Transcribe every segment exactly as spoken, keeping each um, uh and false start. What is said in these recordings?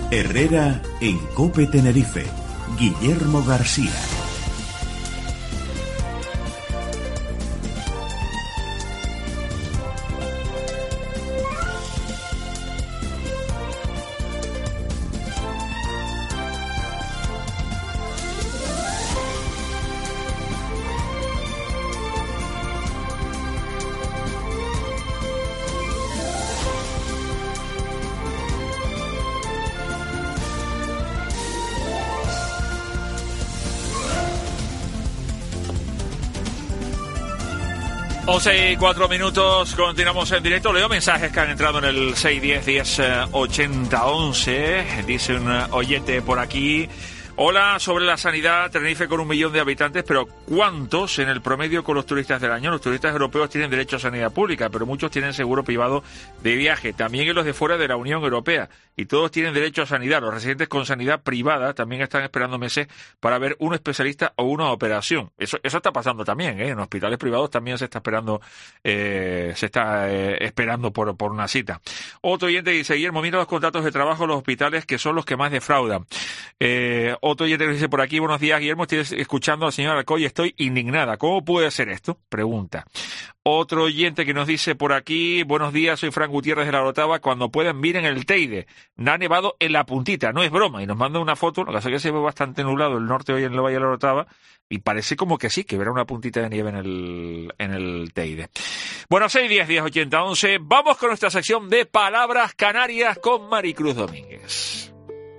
Herrera en COPE Tenerife. Guillermo García. once y cuatro minutos, continuamos en directo. Leo mensajes que han entrado en el seis diez diez ochenta once. Dice un oyente por aquí: hola, sobre la sanidad, Tenerife con un millón de habitantes, pero ¿cuántos en el promedio con los turistas del año? Los turistas europeos tienen derecho a sanidad pública, pero muchos tienen seguro privado de viaje, también en los de fuera de la Unión Europea, y todos tienen derecho a sanidad. Los residentes con sanidad privada también están esperando meses para ver un especialista o una operación. Eso eso está pasando también, ¿eh? En hospitales privados también se está esperando eh, se está eh, esperando por, por una cita. Otro oyente dice: Guillermo, mira los contratos de trabajo en los hospitales, que son los que más defraudan. Eh, Otro oyente que dice por aquí: buenos días, Guillermo, estoy escuchando al señor Alcoy y estoy indignada. ¿Cómo puede ser esto? Pregunta. Otro oyente que nos dice por aquí: buenos días, soy Fran Gutiérrez de la Orotava. Cuando puedan, miren el Teide. Ha nevado en la puntita, no es broma. Y nos manda una foto, lo que pasa es que se ve bastante nublado el norte hoy en el Valle de la Orotava, y parece como que sí, que verá una puntita de nieve en el, en el Teide. Bueno, seis diez diez ochenta once, vamos con nuestra sección de Palabras Canarias con Maricruz Domínguez.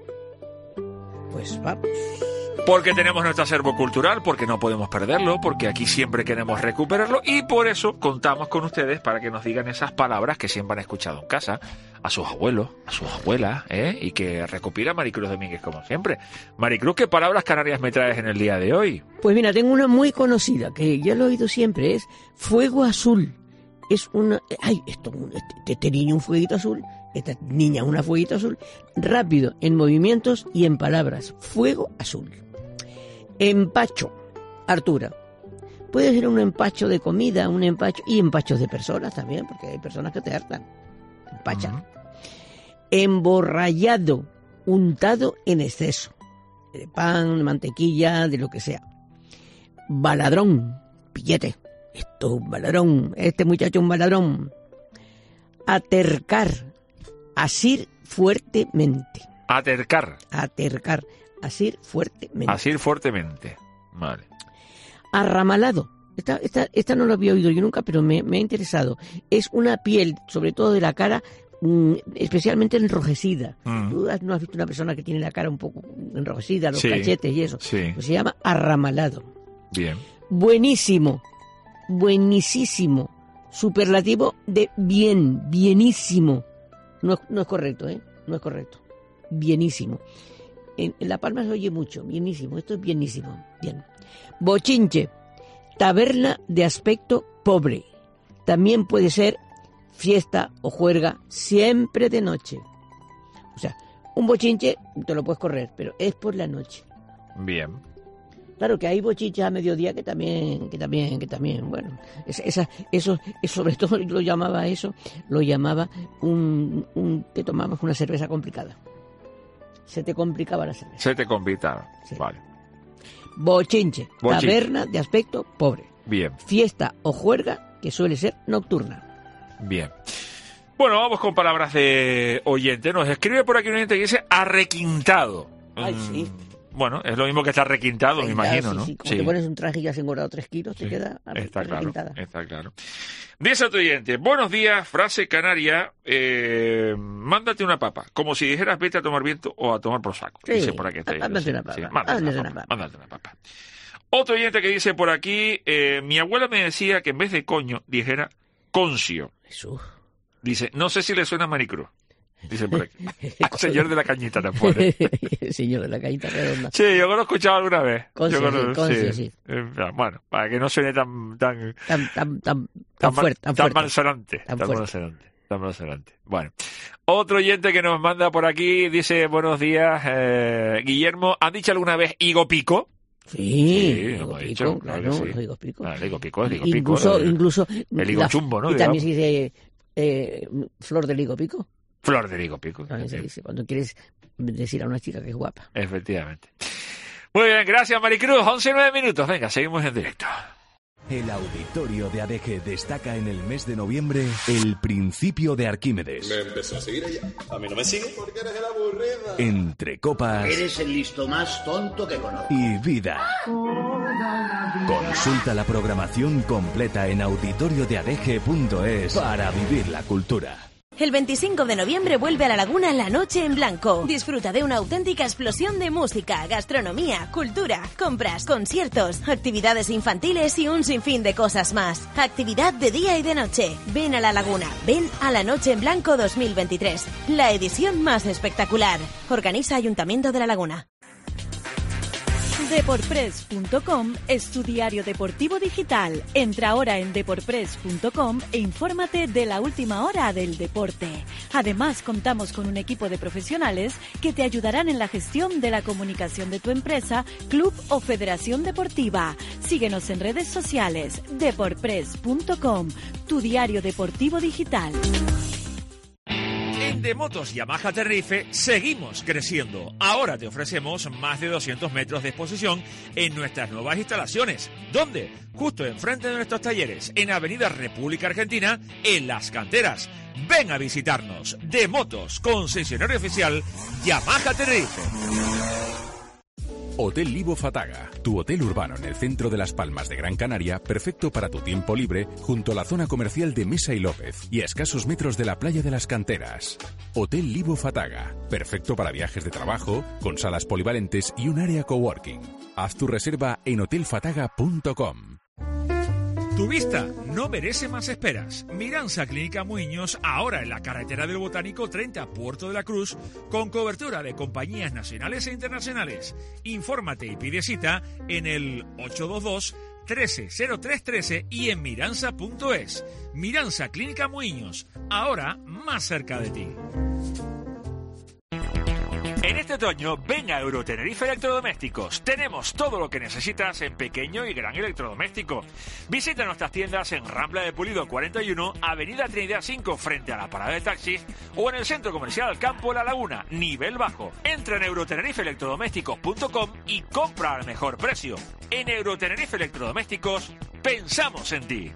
Pues vamos. Porque tenemos nuestro acervo cultural, porque no podemos perderlo, porque aquí siempre queremos recuperarlo, y por eso contamos con ustedes para que nos digan esas palabras que siempre han escuchado en casa, a sus abuelos, a sus abuelas, ¿eh? Y que recopila Maricruz Domínguez como siempre. Maricruz, ¿qué palabras canarias me traes en el día de hoy? Pues mira, tengo una muy conocida, que ya lo he oído siempre, es fuego azul. Es una... Ay, esto, este, este niño un fueguito azul, esta niña una fueguito azul, rápido en movimientos y en palabras. Fuego azul. Empacho, Artura. Puede ser un empacho de comida, un empacho, y empachos de personas también, porque hay personas que te hartan. Empachan. Uh-huh. Emborrallado, untado en exceso. De pan, de mantequilla, de lo que sea. Baladrón, pillete. Esto es un baladrón, este muchacho es un baladrón. Atercar, asir fuertemente. Atercar. Atercar. Asir fuertemente. Asir fuertemente. Vale. Arramalado. Esta, esta, esta no lo había oído yo nunca, pero me, me ha interesado. Es una piel, sobre todo de la cara, mmm, especialmente enrojecida. Mm. Tú no has visto una persona que tiene la cara un poco enrojecida, los sí, cachetes y eso. Sí. Pues se llama arramalado. Bien. Buenísimo. Buenísimo. Superlativo de bien. Bienísimo. No, no es correcto, ¿eh? No es correcto. Bienísimo. En, en La Palma se oye mucho, bienísimo, esto es bienísimo, bien. Bochinche, taberna de aspecto pobre. También puede ser fiesta o juerga, siempre de noche. O sea, un bochinche te lo puedes correr, pero es por la noche. Bien. Claro que hay bochinches a mediodía que también, que también, que también, bueno, esa, esa, eso, sobre todo lo llamaba eso, lo llamaba un, un te tomabas una cerveza complicada. Se te complicaba la cerveza. Se te complicaba, sí. Vale. Bochinche, Bochinche, taberna de aspecto pobre. Bien. Fiesta o juerga que suele ser nocturna. Bien. Bueno, vamos con palabras de oyente. Nos escribe por aquí un oyente que dice arrequintado. Ay, mm, sí. Bueno, es lo mismo que estar requintado, me imagino, sí, ¿no? Sí, como sí. te pones un traje y ya has engordado tres kilos, sí. te queda está requintada. Claro, está claro. Dice otro oyente: buenos días, frase canaria, eh, mándate una papa, como si dijeras vete a tomar viento o a tomar por saco. Sí, dice por aquí. Está mándate sí, una papa. Sí, mándate, mándate, una una papa, papa. mándate una papa. Otro oyente que dice por aquí, eh, mi abuela me decía que en vez de coño dijera concio. Jesús. Dice, no sé si le suena a Maricruz. Dice por aquí. Señor de la cañita tampoco. Señor de la cañita redonda. Sí, yo lo he escuchado alguna vez. Concio, yo lo, sí, concio, sí. sí. Eh, bueno, para que no suene tan tan tan tan tan, tan, tan fuerte, tan, tan fuerte. malsonante, Tan, tan tan malsonante, tan malsonante. Bueno, otro oyente que nos manda por aquí dice, buenos días, eh, Guillermo, ¿han dicho alguna vez higo pico? Sí, sí higo pico, dicho, claro, claro que sí. los higos pico. Ah, el higo pico, el higo incluso, pico. Incluso, el higo la, chumbo, ¿no? Y digamos. también se dice eh, flor del higo pico. Flor de higo pico. También se dice, cuando quieres decir a una chica que es guapa. Efectivamente. Muy bien, gracias Maricruz. once y nueve minutos. Venga, seguimos en directo. El auditorio de A D G destaca en el mes de noviembre el principio de Arquímedes. Me empezó a seguir ella. A mí no me sigue porque eres el aburrida. Entre copas. Eres el listo más tonto que conozco. Y vida. Consulta la programación completa en auditorio de a d g punto es para vivir la cultura. El veinticinco de noviembre vuelve a La Laguna La Noche en Blanco. Disfruta de una auténtica explosión de música, gastronomía, cultura, compras, conciertos, actividades infantiles y un sinfín de cosas más. Actividad de día y de noche. Ven a La Laguna, ven a La Noche en Blanco dos mil veintitrés. La edición más espectacular. Organiza Ayuntamiento de La Laguna. Deporpress punto com es tu diario deportivo digital. Entra ahora en deporpress punto com e infórmate de la última hora del deporte. Además, contamos con un equipo de profesionales que te ayudarán en la gestión de la comunicación de tu empresa, club o federación deportiva. Síguenos en redes sociales. Deporpress punto com, tu diario deportivo digital. En Demotos Yamaha Tenerife seguimos creciendo. Ahora te ofrecemos más de doscientos metros de exposición en nuestras nuevas instalaciones. ¿Dónde? Justo enfrente de nuestros talleres, en Avenida República Argentina, en Las Canteras. Ven a visitarnos. Demotos, concesionario oficial Yamaha Tenerife. Hotel Libo Fataga, tu hotel urbano en el centro de Las Palmas de Gran Canaria, perfecto para tu tiempo libre, junto a la zona comercial de Mesa y López y a escasos metros de la playa de Las Canteras. Hotel Libo Fataga, perfecto para viajes de trabajo, con salas polivalentes y un área coworking. Haz tu reserva en hotel fataga punto com. Tu vista no merece más esperas. Miranza Clínica Muiños, ahora en la carretera del Botánico treinta, Puerto de la Cruz, con cobertura de compañías nacionales e internacionales. Infórmate y pide cita en el ocho dos dos, trece cero tres trece y en miranza punto es. Miranza Clínica Muiños, ahora más cerca de ti. En este otoño, ven a Eurotenerife Electrodomésticos. Tenemos todo lo que necesitas en pequeño y gran electrodoméstico. Visita nuestras tiendas en Rambla de Pulido cuarenta y uno, Avenida Trinidad cinco, frente a la parada de taxis, o en el Centro Comercial Campo La Laguna, nivel bajo. Entra en eurotenerife electrodomésticos punto com y compra al mejor precio. En Eurotenerife Electrodomésticos, pensamos en ti.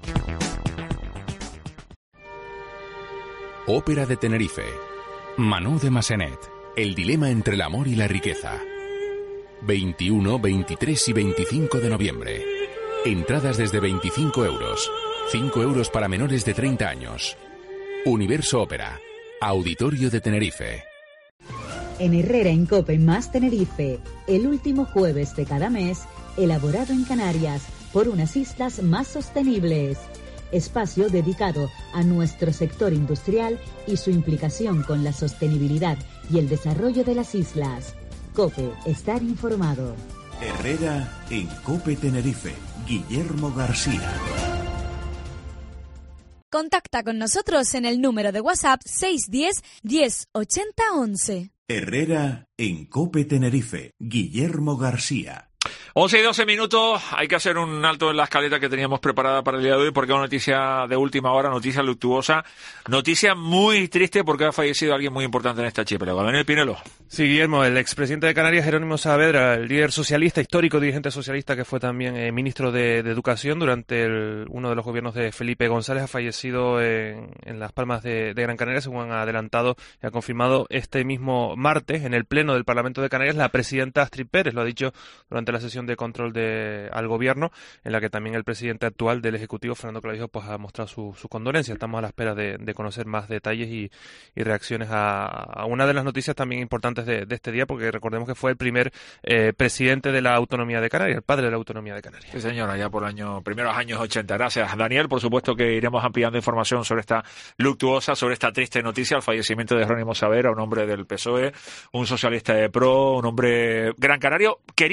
Ópera de Tenerife. Manu de Massenet. El dilema entre el amor y la riqueza. veintiuno, veintitrés y veinticinco de noviembre. Entradas desde veinticinco euros. cinco euros para menores de treinta años. Universo Ópera. Auditorio de Tenerife. En Herrera en Cope más Tenerife, el último jueves de cada mes, elaborado en Canarias por unas islas más sostenibles. Espacio dedicado a nuestro sector industrial y su implicación con la sostenibilidad y el desarrollo de las islas. COPE, estar informado. Herrera en Cope Tenerife. Guillermo García. Contacta con nosotros en el número de WhatsApp seis uno cero, diez, ochenta, once. Herrera en Cope Tenerife. Guillermo García. once y doce minutos, hay que hacer un alto en la escaleta que teníamos preparada para el día de hoy porque es una noticia de última hora, noticia luctuosa, noticia muy triste porque ha fallecido alguien muy importante en esta archipiélago. Daniel Pinelo. Sí, Guillermo, el expresidente de Canarias, Jerónimo Saavedra, el líder socialista, histórico dirigente socialista que fue también eh, ministro de, de Educación durante el, uno de los gobiernos de Felipe González, ha fallecido en, en Las Palmas de, de Gran Canaria, según han adelantado y ha confirmado este mismo martes en el Pleno del Parlamento de Canarias la presidenta Astrid Pérez, lo ha dicho durante la sesión de control de, al gobierno, en la que también el presidente actual del Ejecutivo, Fernando Clavijo, pues ha mostrado su, su condolencia. Estamos a la espera de, de conocer más detalles y, y reacciones a, a una de las noticias también importantes de, de este día, porque recordemos que fue el primer eh, presidente de la autonomía de Canarias, el padre de la autonomía de Canarias. Sí, señora, ya por año, primeros años ochenta. Gracias, Daniel. Por supuesto que iremos ampliando información sobre esta luctuosa, sobre esta triste noticia, el fallecimiento de Jerónimo Saavedra, un hombre del P S O E, un socialista de Pro, un hombre gran canario, querido en todo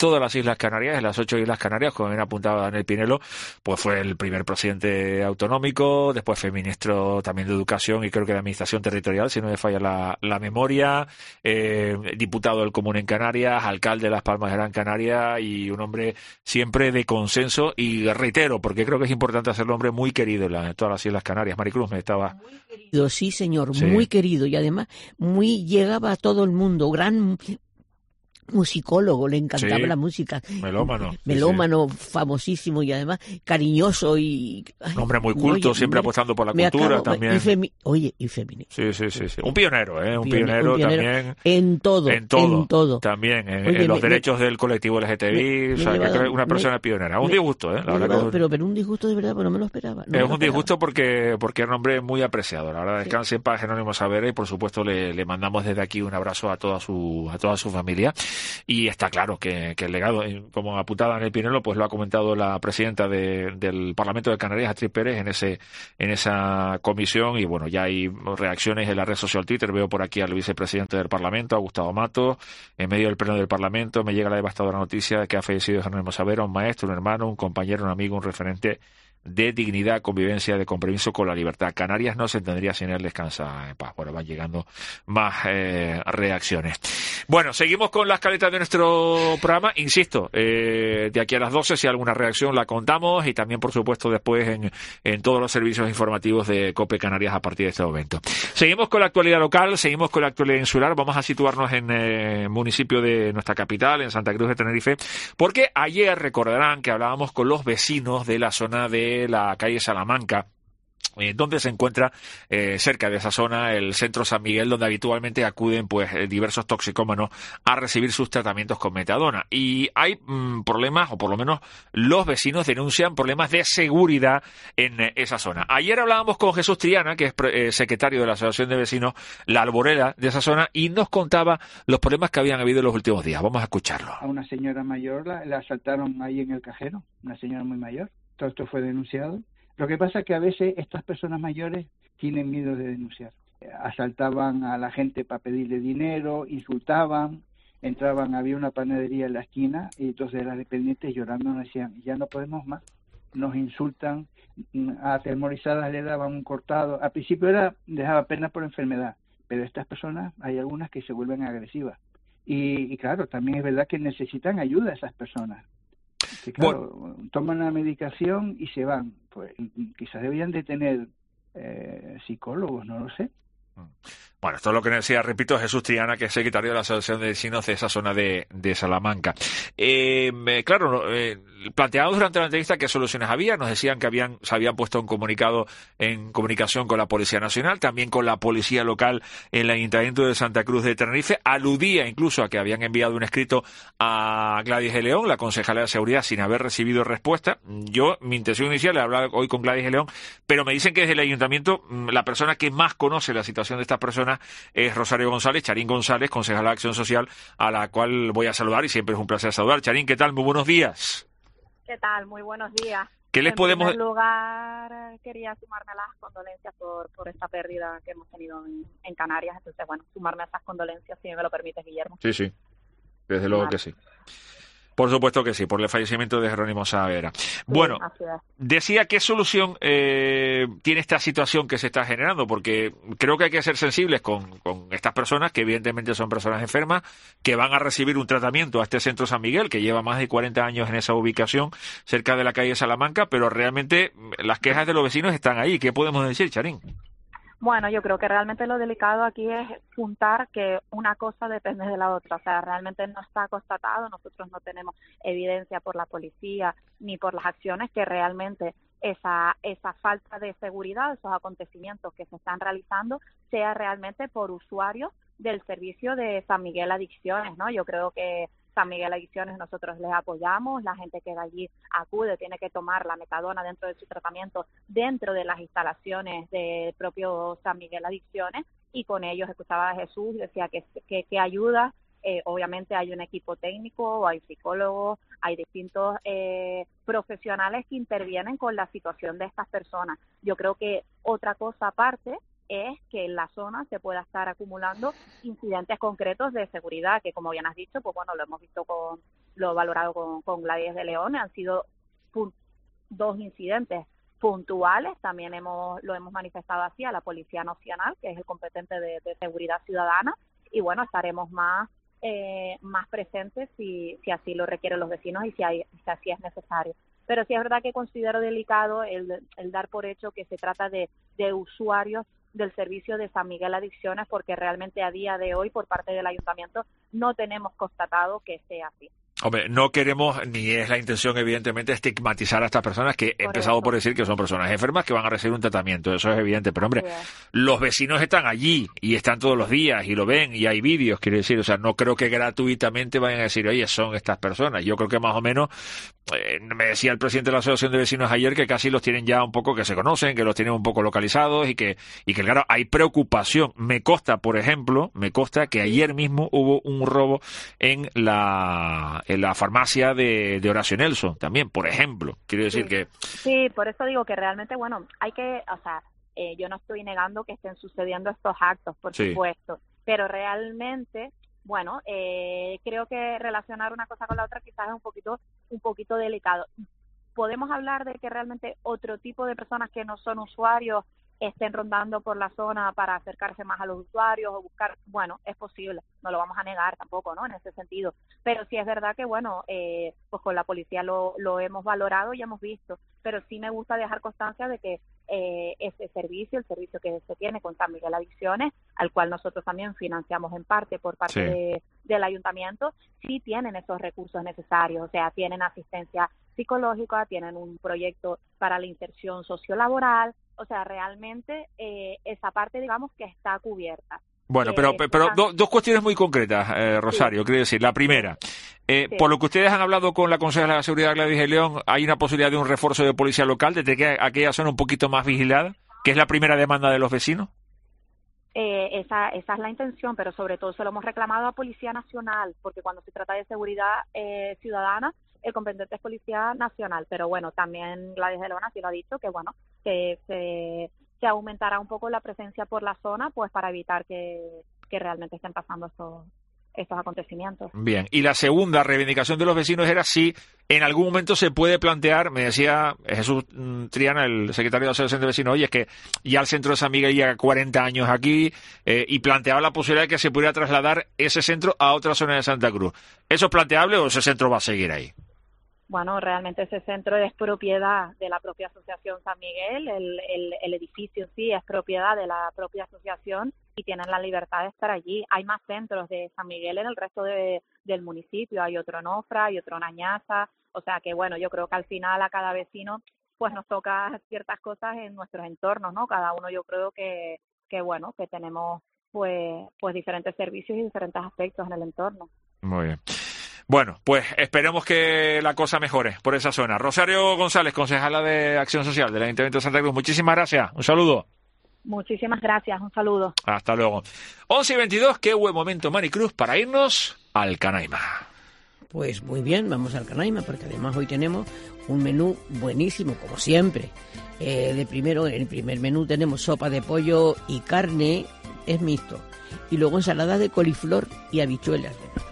todas las Islas Canarias, en las ocho Islas Canarias, como bien apuntaba Daniel Pinelo, pues fue el primer presidente autonómico, después fue ministro también de Educación y creo que de Administración Territorial, si no me falla la, la memoria, eh, diputado del Común en Canarias, alcalde de Las Palmas de Gran Canaria y un hombre siempre de consenso y reitero, porque creo que es importante hacerlo, hombre muy querido en, la, en todas las Islas Canarias. Maricruz, me estaba... Muy querido, sí señor, Sí. muy querido y además muy llegaba a todo el mundo, gran musicólogo, le encantaba Sí, la música. melómano, sí, Melómano, famosísimo y además cariñoso y... ay, Un hombre muy culto, oye, siempre me- apostando por la me cultura acabo- también. y femi- oye, y feminista. Sí, sí, sí, sí. Un pionero, ¿eh? Un Pione- pionero, un pionero también. en todo, En todo. en todo. También, en, Oye, en los me- derechos del colectivo L G T B I. me- o me sea, que lleva- creo que una me- persona pionera. Un me- disgusto, ¿eh? La me verdad lleva- que pero, pero un disgusto de verdad, pero no me lo esperaba. no me es lo un esperaba. disgusto porque, porque era un hombre muy apreciado. La verdad, descanse en paz Jerónimo Saavedra y, por supuesto, le, le mandamos desde aquí un abrazo a toda su a toda su familia. Y está claro que, que el legado, eh, como apuntada en el Pinelo, pues lo ha comentado la presidenta de, del Parlamento de Canarias, Astrid Pérez, en ese en esa comisión. Y bueno, ya hay reacciones en la red social Twitter. Veo por aquí al vicepresidente del Parlamento, a Gustavo Mato, en medio del pleno del Parlamento. Me llega la devastadora noticia de que ha fallecido Jerónimo Saavedra, un maestro, un hermano, un compañero, un amigo, un referente de dignidad, convivencia, de compromiso con la libertad. Canarias no se entendería sin él, descansa en paz. Bueno, van llegando más eh, reacciones. Bueno, seguimos con las caletas de nuestro programa. Insisto, eh, de aquí a las doce, si hay alguna reacción la contamos y también, por supuesto, después en, en todos los servicios informativos de COPE Canarias a partir de este momento. Seguimos con la actualidad local, seguimos con la actualidad insular. Vamos a situarnos en el eh, municipio de nuestra capital, en Santa Cruz de Tenerife, porque ayer recordarán que hablábamos con los vecinos de la zona de la calle Salamanca, eh, donde se encuentra eh, cerca de esa zona el centro San Miguel, donde habitualmente acuden pues eh, diversos toxicómanos a recibir sus tratamientos con metadona. Y hay mmm, problemas, o por lo menos los vecinos denuncian problemas de seguridad en eh, esa zona. Ayer hablábamos con Jesús Triana, que es eh, secretario de la Asociación de Vecinos La Alborela de esa zona, y nos contaba los problemas que habían habido en los últimos días. Vamos a escucharlo. A una señora mayor la, la asaltaron ahí en el cajero, una señora muy mayor. Todo esto fue denunciado. Lo que pasa es que a veces estas personas mayores tienen miedo de denunciar. Asaltaban a la gente para pedirle dinero, insultaban, entraban, había una panadería en la esquina y entonces las dependientes llorando nos decían, ya no podemos más, nos insultan, atemorizadas le daban un cortado. Al principio era dejaba pena por enfermedad, pero estas personas hay algunas que se vuelven agresivas. Y, y claro, también es verdad que necesitan ayuda esas personas. Que claro, bueno, toman la medicación y se van. Pues quizás deberían de tener eh, psicólogos, no lo sé. Bueno, esto es lo que decía, repito, Jesús Triana, que es secretario de la Asociación de Vecinos de esa zona de, de Salamanca. Eh, claro, eh, planteamos durante la entrevista qué soluciones había. Nos decían que habían se habían puesto un comunicado en comunicación con la Policía Nacional, también con la Policía Local en el Ayuntamiento de Santa Cruz de Tenerife. Aludía incluso a que habían enviado un escrito a Gladys de León, la concejala de Seguridad, sin haber recibido respuesta. Yo, mi intención inicial era hablar hoy con Gladys de León, pero me dicen que desde el Ayuntamiento la persona que más conoce la situación de estas personas es Rosario González, Charín González, concejala de Acción Social, a la cual voy a saludar y siempre es un placer saludar. Charín, ¿qué tal? Muy buenos días. ¿Qué tal? Muy buenos días. ¿Qué les en podemos...? En primer lugar, quería sumarme a las condolencias por, por esta pérdida que hemos tenido en, en Canarias. Entonces, bueno, sumarme a esas condolencias, si me lo permites, Guillermo. Sí, sí. Desde luego que sí. Por supuesto que sí, por el fallecimiento de Jerónimo Saavedra. Sí, bueno, decía, ¿qué solución eh, tiene esta situación que se está generando? Porque creo que hay que ser sensibles con, con estas personas, que evidentemente son personas enfermas, que van a recibir un tratamiento a este centro San Miguel, que lleva más de cuarenta años en esa ubicación, cerca de la calle Salamanca, pero realmente las quejas de los vecinos están ahí. ¿Qué podemos decir, Charín? Bueno, yo creo que realmente lo delicado aquí es juntar que una cosa depende de la otra. O sea, realmente no está constatado, nosotros no tenemos evidencia por la policía ni por las acciones que realmente esa esa falta de seguridad, esos acontecimientos que se están realizando, sea realmente por usuarios del servicio de San Miguel Adicciones, ¿no? Yo creo que San Miguel Adicciones nosotros les apoyamos, la gente que de allí acude tiene que tomar la metadona dentro de su tratamiento dentro de las instalaciones del propio San Miguel Adicciones, y con ellos escuchaba a Jesús, decía que, que, que ayuda, eh, obviamente hay un equipo técnico, hay psicólogos, hay distintos eh, profesionales que intervienen con la situación de estas personas. Yo creo que otra cosa aparte es que en la zona se pueda estar acumulando incidentes concretos de seguridad, que como bien has dicho, pues bueno, lo hemos visto con, lo valorado con, con Gladys de León, han sido pun- dos incidentes puntuales, también hemos lo hemos manifestado así a la Policía Nacional, que es el competente de, de seguridad ciudadana, y bueno, estaremos más eh, más presentes si, si así lo requieren los vecinos y si, hay, si así es necesario. Pero sí es verdad que considero delicado el, el dar por hecho que se trata de, de usuarios del servicio de San Miguel Adicciones, porque realmente a día de hoy por parte del ayuntamiento no tenemos constatado que sea así. Hombre, no queremos, ni es la intención, evidentemente, estigmatizar a estas personas que he empezado por decir que son personas enfermas que van a recibir un tratamiento, eso es evidente, pero hombre, los vecinos están allí y están todos los días y lo ven y hay vídeos, quiere decir, o sea, no creo que gratuitamente vayan a decir, oye, son estas personas. Yo creo que más o menos, eh, me decía el presidente de la Asociación de Vecinos ayer que casi los tienen ya un poco, que se conocen, que los tienen un poco localizados y que, y que claro, hay preocupación. Me consta, por ejemplo, me consta que ayer mismo hubo un robo en la... en la farmacia de, de Horacio Nelson también, por ejemplo. Quiero decir sí. que... Sí, por eso digo que realmente, bueno, hay que, o sea, eh, yo no estoy negando que estén sucediendo estos actos, por sí. supuesto, pero realmente, bueno, eh, creo que relacionar una cosa con la otra quizás es un poquito, un poquito delicado. Podemos hablar de que realmente otro tipo de personas que no son usuarios estén rondando por la zona para acercarse más a los usuarios o buscar, bueno, es posible, no lo vamos a negar tampoco, ¿no?, en ese sentido, pero sí es verdad que, bueno, eh, pues con la policía lo, lo hemos valorado y hemos visto, pero sí me gusta dejar constancia de que eh, ese servicio, el servicio que se tiene con San Miguel Adicciones, al cual nosotros también financiamos en parte por parte sí. de, del ayuntamiento, sí tienen esos recursos necesarios, o sea, tienen asistencia psicológica, tienen un proyecto para la inserción sociolaboral, o sea, realmente eh, esa parte, digamos, que está cubierta. Bueno, pero, eh, pero do, dos cuestiones muy concretas, eh, Rosario, sí. quiero decir. La primera, eh, sí. por lo que ustedes han hablado con la consejera de Seguridad, Gladys de León, ¿hay una posibilidad de un refuerzo de policía local desde que aquella zona un poquito más vigilada, que es la primera demanda de los vecinos? Eh, esa, esa es la intención, pero sobre todo se lo hemos reclamado a Policía Nacional, porque cuando se trata de seguridad eh, ciudadana, el competente es Policía Nacional, pero bueno, también Gladys de León sí lo ha dicho, que bueno, que se, se aumentará un poco la presencia por la zona, pues para evitar que, que realmente estén pasando estos, estos acontecimientos. Bien, y la segunda reivindicación de los vecinos era si en algún momento se puede plantear, me decía Jesús Triana, el secretario de la Asociación de Vecinos, oye, es que ya el centro de San Miguel lleva cuarenta años aquí, eh, y planteaba la posibilidad de que se pudiera trasladar ese centro a otra zona de Santa Cruz. ¿Eso es planteable o ese centro va a seguir ahí? Bueno, realmente ese centro es propiedad de la propia Asociación San Miguel, el, el, el edificio sí es propiedad de la propia asociación y tienen la libertad de estar allí. Hay más centros de San Miguel en el resto de, del municipio, hay otro en Ofra, hay otro en Añaza, o sea que bueno, yo creo que al final a cada vecino pues nos toca ciertas cosas en nuestros entornos, ¿no? Cada uno yo creo que, que bueno, que tenemos pues, pues diferentes servicios y diferentes aspectos en el entorno. Muy bien. Bueno, pues esperemos que la cosa mejore por esa zona. Rosario González, concejala de Acción Social del Ayuntamiento de Santa Cruz, muchísimas gracias. Un saludo. Muchísimas gracias, un saludo. Hasta luego. once y veintidós, qué buen momento, Maricruz, para irnos al Canaima. Pues muy bien, vamos al Canaima, porque además hoy tenemos un menú buenísimo, como siempre. Eh, de primero, en el primer menú tenemos sopa de pollo y carne, es mixto. Y luego ensalada de coliflor y habichuelas.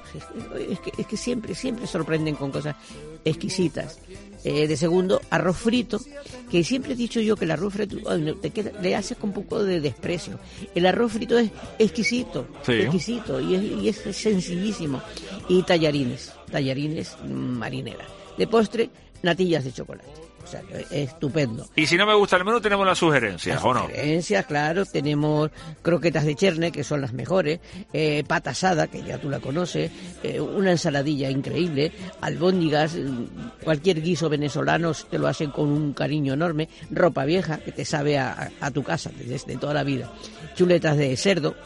Es que, es que siempre, siempre sorprenden con cosas exquisitas. Eh, de segundo, arroz frito, que siempre he dicho yo que el arroz frito te queda, le haces con un poco de desprecio. El arroz frito es exquisito, sí. exquisito y es, y es sencillísimo. Y tallarines, tallarines marinera. De postre, natillas de chocolate. O sea, que es estupendo. Y si no me gusta el menú, tenemos las sugerencias, las ¿o no? Sugerencias, claro. Tenemos croquetas de cherne, que son las mejores, eh, pata asada, que ya tú la conoces, eh, una ensaladilla increíble, albóndigas, cualquier guiso venezolano te lo hacen con un cariño enorme, ropa vieja, que te sabe a, a tu casa desde toda la vida, chuletas de cerdo,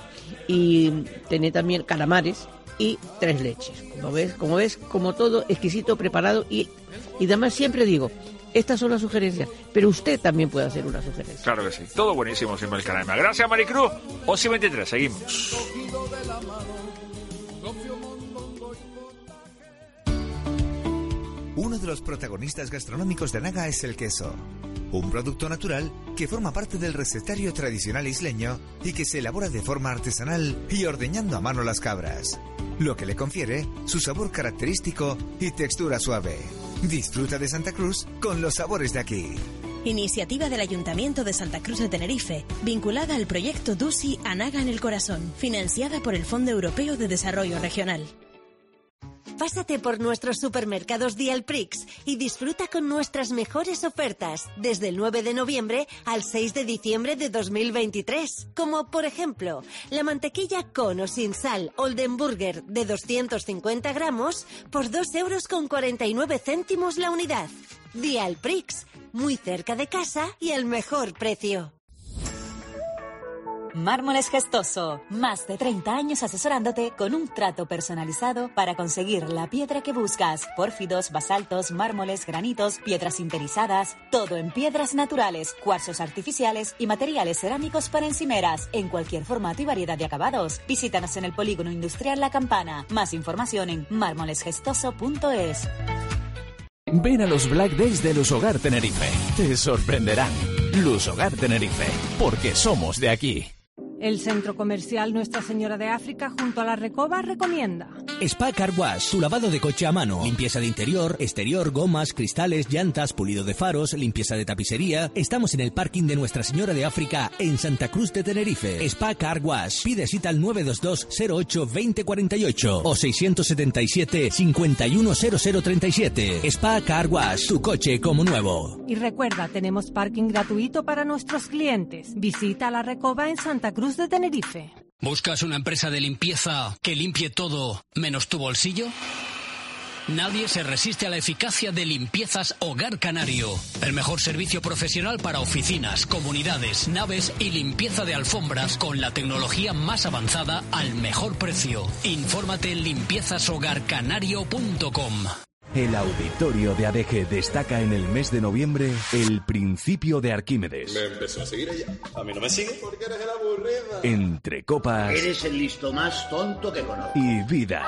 y tenés también calamares y tres leches. Como ves, como ves, como todo exquisito, preparado, y, y además siempre digo, estas son las sugerencias, pero usted también puede hacer una sugerencia. Claro que sí, todo buenísimo siempre el Canaima. Gracias, Maricruz. once y veintitrés, seguimos. Uno de los protagonistas gastronómicos de Naga es el queso. un producto natural que forma parte del recetario tradicional isleño y que se elabora de forma artesanal y ordeñando a mano las cabras, lo que le confiere su sabor característico y textura suave. Disfruta de Santa Cruz con los sabores de aquí. Iniciativa del Ayuntamiento de Santa Cruz de Tenerife, vinculada al proyecto DUSI Anaga en el Corazón, financiada por el Fondo Europeo de Desarrollo Regional. Pásate por nuestros supermercados Dialprix y disfruta con nuestras mejores ofertas desde el nueve de noviembre al seis de diciembre de dos mil veintitrés. Como por ejemplo, la mantequilla con o sin sal Oldenburger de doscientos cincuenta gramos por dos euros con cuarenta y nueve céntimos la unidad. Dialprix, muy cerca de casa y al mejor precio. Mármoles Gestoso, más de treinta años asesorándote con un trato personalizado para conseguir la piedra que buscas. Pórfidos, basaltos, mármoles, granitos, piedras sinterizadas, todo en piedras naturales, cuarzos artificiales y materiales cerámicos para encimeras, en cualquier formato y variedad de acabados. Visítanos en el Polígono Industrial La Campana. Más información en mármoles gestoso punto es. Ven a los Black Days de Lusogar Tenerife. Te sorprenderán. Lusogar Tenerife, porque somos de aquí. El centro comercial Nuestra Señora de África junto a la Recoba recomienda Spa Car Wash, tu lavado de coche a mano, limpieza de interior, exterior, gomas, cristales, llantas, pulido de faros, limpieza de tapicería. Estamos en el parking de Nuestra Señora de África en Santa Cruz de Tenerife. Spa Car Wash. Pide cita al nueve dos dos cero ocho dos cero cuatro ocho o seiscientos setenta y siete cincuenta y uno cero cero treinta y siete. Spa Car Wash, tu coche como nuevo. y recuerda, tenemos parking gratuito para nuestros clientes. Visita la Recoba en Santa Cruz de Tenerife. ¿Buscas una empresa de limpieza que limpie todo menos tu bolsillo? Nadie se resiste a la eficacia de Limpiezas Hogar Canario. El mejor servicio profesional para oficinas, comunidades, naves y limpieza de alfombras con la tecnología más avanzada al mejor precio. Infórmate en limpiezas hogar canario punto com. El auditorio de A D G destaca en el mes de noviembre el principio de Arquímedes. Me empezó a seguir ella. A mí no me sigue porque eres el aburrida. Entre copas Eres el listo más tonto que conozco. y vida.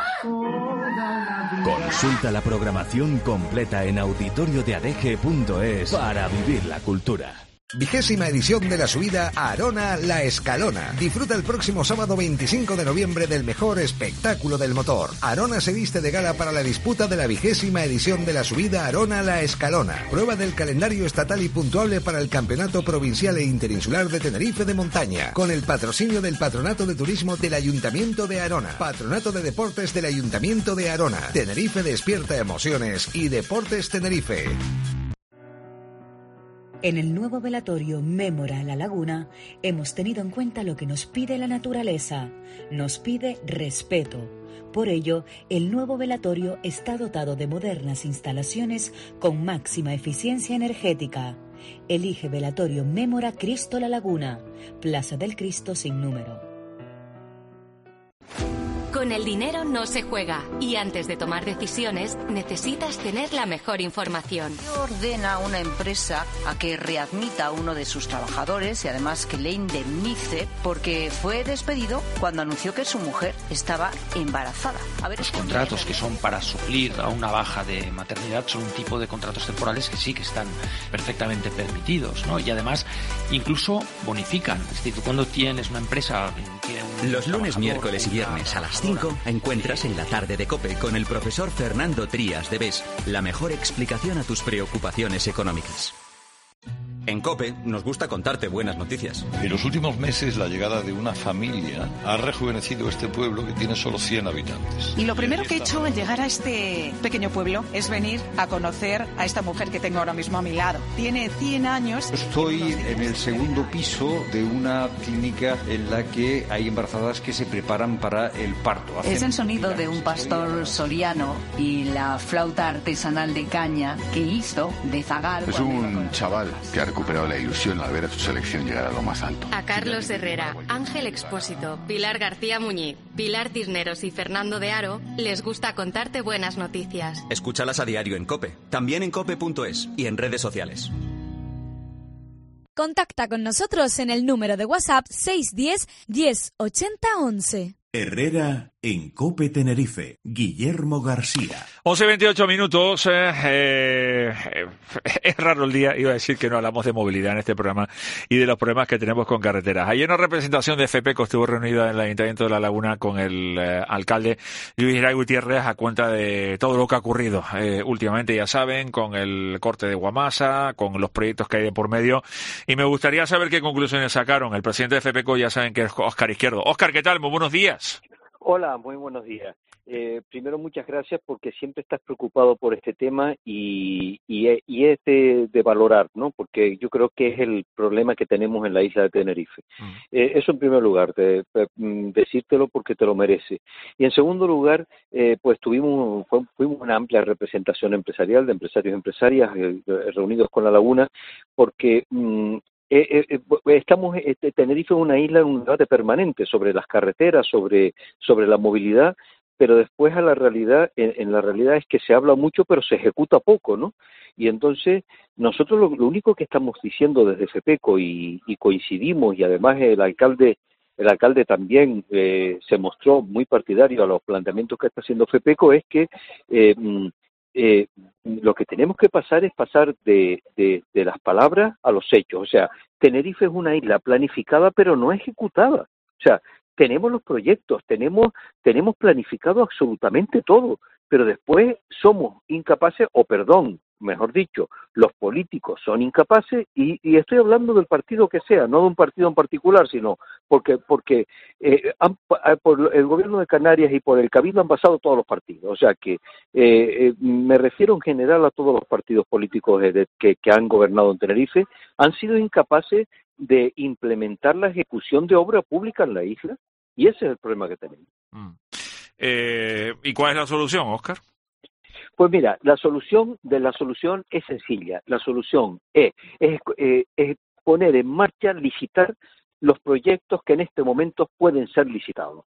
Consulta la programación completa en auditorio de a d g punto es para vivir la cultura. Vigésima edición de la subida Arona La Escalona. Disfruta el próximo sábado veinticinco de noviembre del mejor espectáculo del motor. Arona se viste de gala para la disputa de la vigésima edición de la subida Arona La Escalona. Prueba del calendario estatal y puntuable para el Campeonato Provincial e Interinsular de Tenerife de Montaña. Con el patrocinio del Patronato de Turismo del Ayuntamiento de Arona. Patronato de Deportes del Ayuntamiento de Arona. Tenerife despierta emociones y Deportes Tenerife. En el nuevo velatorio Mémora La Laguna hemos tenido en cuenta lo que nos pide la naturaleza. Nos pide respeto. Por ello, el nuevo velatorio está dotado de modernas instalaciones con máxima eficiencia energética. Elige velatorio Mémora Cristo La Laguna, Plaza del Cristo sin número. Con el dinero no se juega y antes de tomar decisiones necesitas tener la mejor información. Ordena a una empresa a que readmita a uno de sus trabajadores y además que le indemnice porque fue despedido cuando anunció que su mujer estaba embarazada. A ver, los contratos que son para suplir a una baja de maternidad son un tipo de contratos temporales que sí que están perfectamente permitidos, ¿no? Y además incluso bonifican. Es decir, tú cuando tienes una empresa... Tiene un Los lunes, miércoles y viernes a las cinco encuentras en la tarde de COPE con el profesor Fernando Trías de B E S la mejor explicación a tus preocupaciones económicas. En COPE nos gusta contarte buenas noticias. En los últimos meses la llegada de una familia ha rejuvenecido este pueblo que tiene solo cien habitantes. Y lo primero que he hecho al llegar a este pequeño pueblo es venir a conocer a esta mujer que tengo ahora mismo a mi lado. Tiene cien años. Estoy en el segundo piso de una clínica en la que hay embarazadas que se preparan para el parto. Hacen... Es el sonido de un pastor soriano y la flauta artesanal de caña que hizo de zagal. Es un chaval que ha recuperado la ilusión al ver a su selección llegar a lo más alto. A Carlos Herrera, Ángel Expósito, Pilar García Muñiz, Pilar Cisneros y Fernando de Aro les gusta contarte buenas noticias. Escúchalas a diario en COPE, también en cope punto es y en redes sociales. Contacta con nosotros en el número de WhatsApp seis uno cero, diez, ochenta, once. Herrera en COPE Tenerife. Guillermo García. once veintiocho minutos. Eh, eh, es raro el día, iba a decir que no hablamos de movilidad en este programa y de los problemas que tenemos con carreteras. Ayer una representación de FEPECO estuvo reunida en el Ayuntamiento de La Laguna con el eh, alcalde Luis Geray Gutiérrez a cuenta de todo lo que ha ocurrido eh, últimamente, ya saben, con el corte de Guamasa, con los proyectos que hay de por medio. Y me gustaría saber qué conclusiones sacaron. El presidente de FEPECO ya saben que es Óscar Izquierdo. Óscar, ¿qué tal? Muy buenos días. Hola, muy buenos días. Eh, primero, muchas gracias porque siempre estás preocupado por este tema y, y, y es de, de valorar, ¿no? Porque yo creo que es el problema que tenemos en la isla de Tenerife. Mm. Eh, eso en primer lugar, de, de, decírtelo porque te lo merece. Y en segundo lugar, eh, pues tuvimos fue, fuimos una amplia representación empresarial de empresarios y empresarias eh, reunidos con La Laguna porque... Mm, Eh, eh, estamos eh, Tenerife es una isla en un debate permanente sobre las carreteras, sobre sobre la movilidad, pero después a la realidad, en, en la realidad es que se habla mucho pero se ejecuta poco, ¿no? Y entonces nosotros lo, lo único que estamos diciendo desde FEPECO y, y coincidimos, y además el alcalde el alcalde también eh, se mostró muy partidario a los planteamientos que está haciendo FEPECO, es que eh, Eh, lo que tenemos que pasar es pasar de, de, de las palabras a los hechos. O sea, Tenerife es una isla planificada pero no ejecutada. O sea, tenemos los proyectos, tenemos, tenemos planificado absolutamente todo, pero después somos incapaces, o perdón, mejor dicho, los políticos son incapaces, y, y estoy hablando del partido que sea, no de un partido en particular, sino porque porque eh, han, por el gobierno de Canarias y por el Cabildo han pasado todos los partidos, o sea que eh, eh, me refiero en general a todos los partidos políticos de, que, que han gobernado en Tenerife, han sido incapaces de implementar la ejecución de obra pública en la isla, y ese es el problema que tenemos. Mm. Eh, ¿Y cuál es la solución, Óscar? Pues mira, la solución de la solución es sencilla. La solución es, es, eh, es poner en marcha, licitar los proyectos que en este momento pueden ser licitados.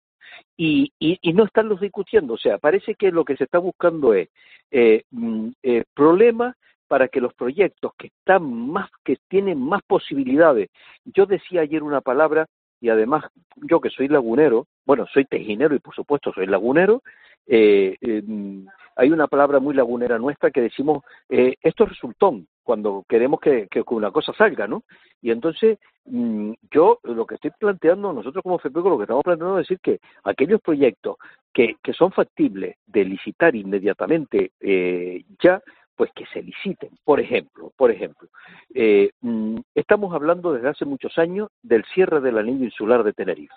Y, y, y no estarlos discutiendo. O sea, parece que lo que se está buscando es eh, eh, problemas para que los proyectos que están más, que tienen más posibilidades. Yo decía ayer una palabra, y además yo que soy lagunero, bueno, soy tejinero y por supuesto soy lagunero, eh, eh, hay una palabra muy lagunera nuestra que decimos, eh, esto es resultón, cuando queremos que, que una cosa salga, ¿no? Y entonces, mmm, yo lo que estoy planteando, nosotros como FEPECO, lo que estamos planteando es decir que aquellos proyectos que, que son factibles de licitar inmediatamente eh, ya, pues que se liciten. Por ejemplo, por ejemplo, eh, mmm, estamos hablando desde hace muchos años del cierre del anillo insular de Tenerife.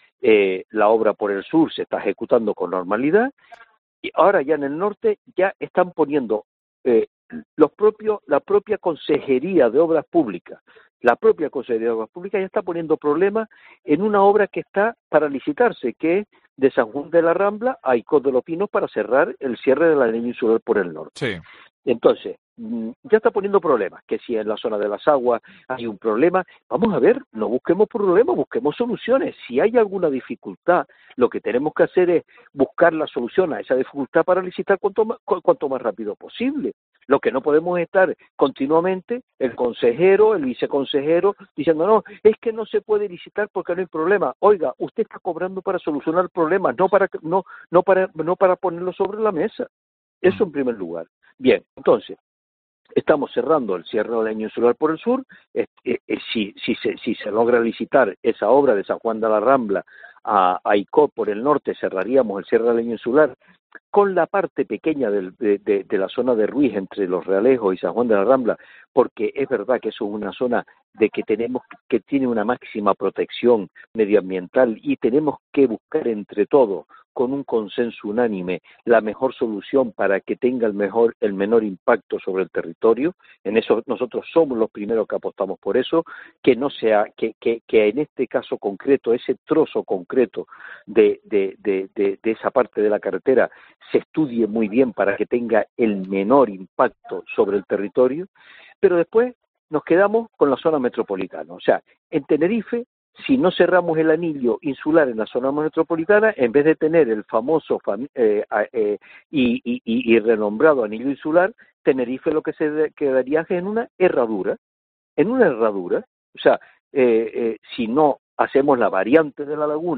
Eh, la obra por el sur se está ejecutando con normalidad y ahora ya en el norte ya están poniendo eh, los propios, la propia Consejería de Obras Públicas, la propia Consejería de Obras Públicas ya está poniendo problemas en una obra que está para licitarse, que es de San Juan de la Rambla a Icod de los Pinos para cerrar el cierre del anillo insular por el norte. Sí. Entonces, ya está poniendo problemas, que si en la zona de las aguas hay un problema, vamos a ver, no busquemos problemas, busquemos soluciones. Si hay alguna dificultad, lo que tenemos que hacer es buscar la solución a esa dificultad para licitar cuanto más, cuanto más rápido posible. Lo que no podemos estar continuamente, el consejero, el viceconsejero, diciendo, no, es que no se puede licitar porque no hay problema. Oiga, usted está cobrando para solucionar problemas, no para, no, no para, no para ponerlo sobre la mesa. Eso en primer lugar. Bien, entonces, estamos cerrando el cierre del año insular por el sur. Eh, eh, si, si, se, si se logra licitar esa obra de San Juan de la Rambla a, a Icod por el norte, cerraríamos el cierre del año insular con la parte pequeña del, de, de, de la zona de Ruiz entre Los Realejos y San Juan de la Rambla, porque es verdad que eso es una zona de que tenemos que tiene una máxima protección medioambiental y tenemos que buscar entre todos con un consenso unánime la mejor solución para que tenga el mejor el menor impacto sobre el territorio. En eso nosotros somos los primeros que apostamos por eso, que no sea que que, que en este caso concreto, ese trozo concreto de, de, de, de, de esa parte de la carretera se estudie muy bien para que tenga el menor impacto sobre el territorio, pero después nos quedamos con la zona metropolitana. O sea, en Tenerife, si no cerramos el anillo insular en la zona metropolitana, en vez de tener el famoso eh, eh, y, y, y renombrado anillo insular, Tenerife lo que se quedaría es en una herradura, en una herradura. O sea, eh, eh, si no hacemos la variante de la laguna,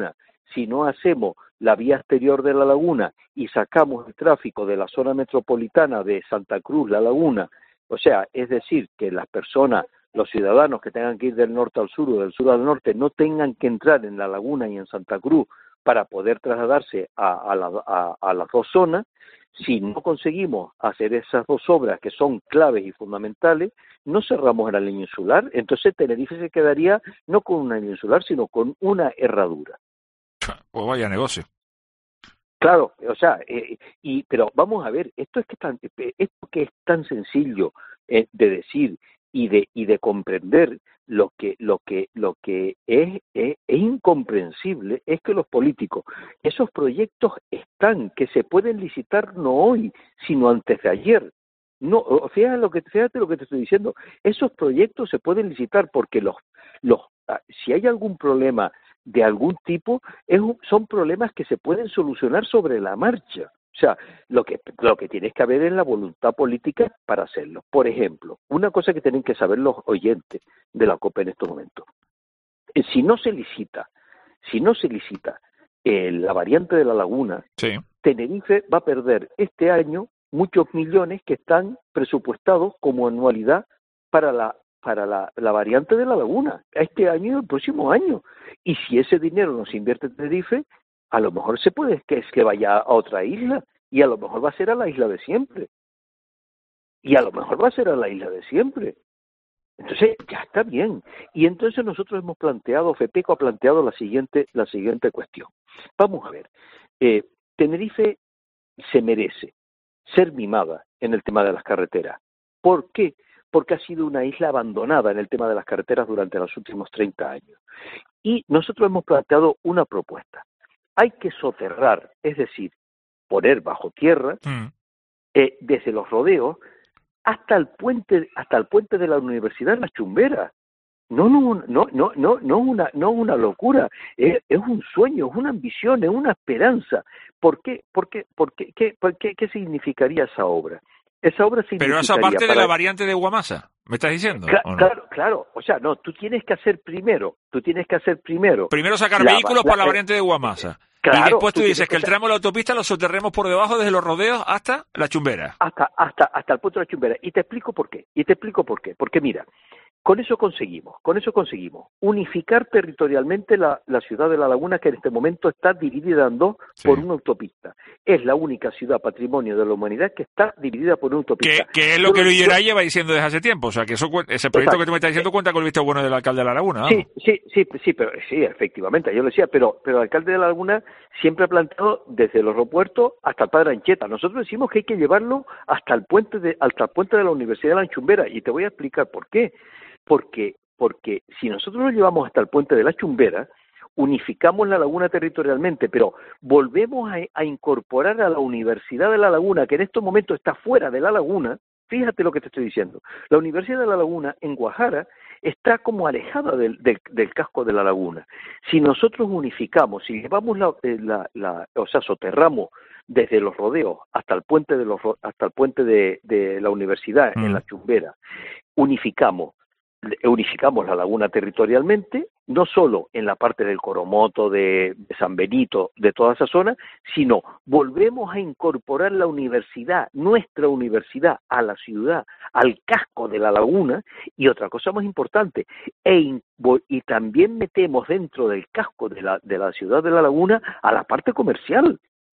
si no hacemos la vía exterior de la laguna y sacamos el tráfico de la zona metropolitana de Santa Cruz, La Laguna, o sea, es decir, que las personas, los ciudadanos que tengan que ir del norte al sur o del sur al norte no tengan que entrar en La Laguna y en Santa Cruz para poder trasladarse a, a, la, a, a las dos zonas. Si no conseguimos hacer esas dos obras que son claves y fundamentales, no cerramos la línea insular, entonces Tenerife se quedaría no con una línea insular, sino con una herradura. Pues vaya negocio. Claro, o sea, eh, y pero vamos a ver, esto es que tan, esto que es tan sencillo eh, de decir y de y de comprender, lo que lo que lo que es, es, es incomprensible es que los políticos, esos proyectos están, que se pueden licitar no hoy, sino antes de ayer. No, fíjate lo que fíjate lo que te estoy diciendo, esos proyectos se pueden licitar porque los los si hay algún problema de algún tipo, es, son problemas que se pueden solucionar sobre la marcha. O sea, lo que lo que tienes que haber es la voluntad política para hacerlo. Por ejemplo, una cosa que tienen que saber los oyentes de la COPE en estos momentos. Eh, si no se licita, si no se licita eh, la variante de la laguna, sí. Tenerife va a perder este año muchos millones que están presupuestados como anualidad para la para la, la variante de la laguna, este año y el próximo año. Y si ese dinero no se invierte en Tenerife, a lo mejor se puede que es que vaya a otra isla, y a lo mejor va a ser a la isla de siempre. Y a lo mejor va a ser a la isla de siempre. Entonces, ya está bien. Y entonces nosotros hemos planteado, FEPECO ha planteado la siguiente, la siguiente cuestión. Vamos a ver, eh, Tenerife se merece ser mimada en el tema de las carreteras. ¿Por qué? Porque ha sido una isla abandonada en el tema de las carreteras durante los últimos treinta años. Y nosotros hemos planteado una propuesta. Hay que soterrar, es decir, poner bajo tierra, mm. eh, desde los rodeos hasta el puente, hasta el puente de la Universidad de La Chumbera. No, no, no, no, no, no una, no una locura. Es, es un sueño, es una ambición, es una esperanza. ¿Por qué? ¿Por qué? ¿Por qué? ¿Qué, por qué, qué significaría esa obra? Esa obra significaría... Pero esa parte para... de la variante de Guamasa, ¿me estás diciendo? Cla- ¿o no? Claro, claro. O sea, no, tú tienes que hacer primero, tú tienes que hacer primero... Primero sacar la, vehículos la, por la la variante de Guamasa. Claro, y después tú, tú dices que el que tramo de la autopista lo soterremos por debajo desde los rodeos hasta La Chumbera. Hasta, hasta, hasta el punto de La Chumbera. Y te explico por qué. Y te explico por qué. Porque mira, con eso conseguimos, con eso conseguimos unificar territorialmente la, la ciudad de La Laguna, que en este momento está dividida en dos sí. por una autopista. Es la única ciudad patrimonio de la humanidad que está dividida por una autopista. Que, que es lo yo, que Luis Geray lleva diciendo desde hace tiempo. O sea, que eso, ese proyecto exacto. que tú me estás diciendo cuenta con el visto bueno del alcalde de La Laguna. ¿no? Sí, sí, sí, sí, pero sí, efectivamente, yo lo decía, pero, pero el alcalde de La Laguna siempre ha planteado desde el aeropuerto hasta el Padre Anchieta. Nosotros decimos que hay que llevarlo hasta el puente de, hasta el puente de la Universidad de La Chumbera, y te voy a explicar por qué. Porque, porque si nosotros lo llevamos hasta el puente de La Chumbera, unificamos la laguna territorialmente, pero volvemos a, a incorporar a la Universidad de La Laguna, que en estos momentos está fuera de la laguna. Fíjate lo que te estoy diciendo. La Universidad de La Laguna, en Guajara, está como alejada del, del, del casco de la laguna. Si nosotros unificamos, si llevamos la, la, la o sea, soterramos desde los rodeos hasta el puente de los hasta el puente de, de la universidad mm. en La Chumbera, unificamos unificamos la laguna territorialmente, no solo en la parte del Coromoto, de, de San Benito, de toda esa zona, sino volvemos a incorporar la universidad, nuestra universidad, a la ciudad, al casco de la laguna, y otra cosa más importante, e in, y también metemos dentro del casco de la, de la ciudad de la laguna a la parte comercial,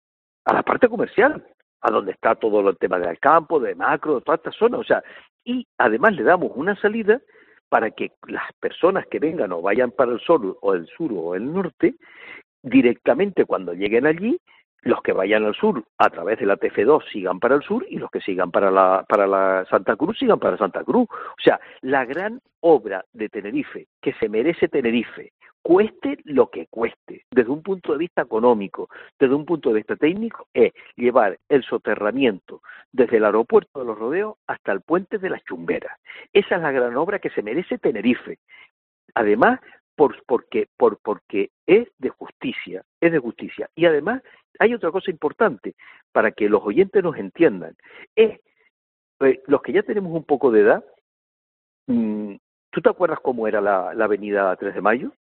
a la parte comercial, a donde está todo el tema del campo, de macro, de toda esta zona, o sea, y además le damos una salida para que las personas que vengan o vayan para el sur o el sur o el norte, directamente cuando lleguen allí, los que vayan al sur a través de la T F dos sigan para el sur y los que sigan para la para la Santa Cruz sigan para Santa Cruz. O sea, la gran obra de Tenerife que se merece Tenerife, cueste lo que cueste, desde un punto de vista económico, desde un punto de vista técnico, es llevar el soterramiento desde el aeropuerto de Los Rodeos hasta el puente de La Chumbera. Esa es la gran obra que se merece Tenerife. Además, por, porque, por, porque es de justicia, es de justicia. Y además, hay otra cosa importante, para que los oyentes nos entiendan, es, eh, los que ya tenemos un poco de edad, mmm, ¿tú te acuerdas cómo era la, la avenida tres de mayo?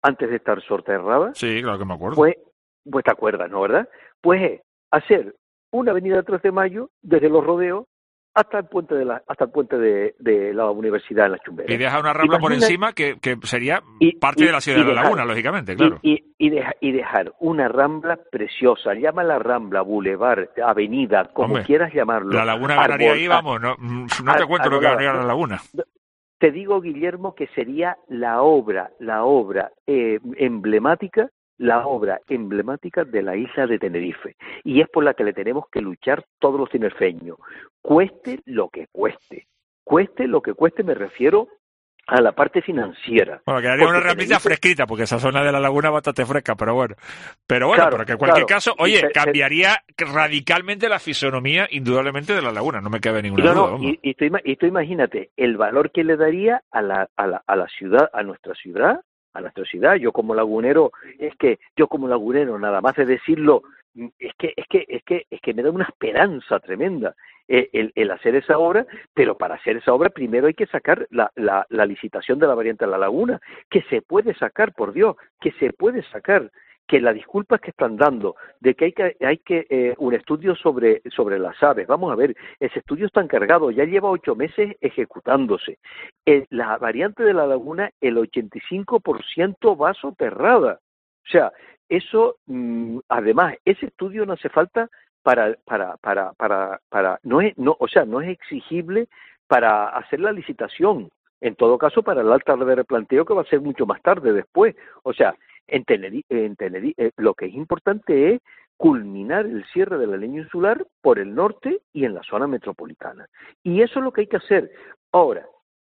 antes de estar soterrada. Sí, claro que me acuerdo. Pues, pues te acuerdas, ¿no, verdad? Pues es hacer una avenida tres de mayo desde los rodeos hasta el puente de la hasta el puente de, de la universidad en la Chumbera. Y deja una rambla Imagina, por encima que, que sería y, parte y, de la ciudad de la dejar, Laguna, lógicamente, claro. Y, y, y, deja, y dejar una rambla preciosa, llámala rambla, bulevar, avenida, como Hombre, quieras llamarlo. La Laguna ganaría ahí, vamos, no, no te cuento lo que ganaría la Laguna. Te digo, Guillermo, que sería la obra, la obra eh, emblemática la obra emblemática de la isla de Tenerife, y es por la que le tenemos que luchar todos los tinerfeños, cueste lo que cueste, cueste lo que cueste, me refiero a la parte financiera. Bueno, quedaría una ramita fresquita, porque esa zona de la laguna es bastante fresca, pero bueno, pero bueno, claro, pero que en cualquier claro. caso, oye, se, cambiaría se... radicalmente la fisonomía, indudablemente, de la laguna, no me cabe ninguna no, duda. No, y, y, tú, y tú imagínate el valor que le daría a la, a la, a la ciudad, a nuestra ciudad, a nuestra ciudad. Yo como lagunero, es que yo como lagunero, nada más de decirlo, es que es que es que es que me da una esperanza tremenda el, el, el hacer esa obra, pero para hacer esa obra primero hay que sacar la, la, la licitación de la variante de la laguna, que se puede sacar, por Dios, que se puede sacar, que las disculpas que están dando de que hay que hay que eh, un estudio sobre sobre las aves, vamos a ver, ese estudio está encargado, ya lleva ocho meses ejecutándose. Eh, la variante de la laguna, el ochenta y cinco por ciento va soterrada, o sea, eso mmm, además ese estudio no hace falta para para para para para no es no o sea no es exigible para hacer la licitación, en todo caso para el alta de replanteo, que va a ser mucho más tarde después, o sea. En Tenerife, en Tenerife eh, lo que es importante es culminar el cierre de la línea insular por el norte y en la zona metropolitana. Y eso es lo que hay que hacer. Ahora,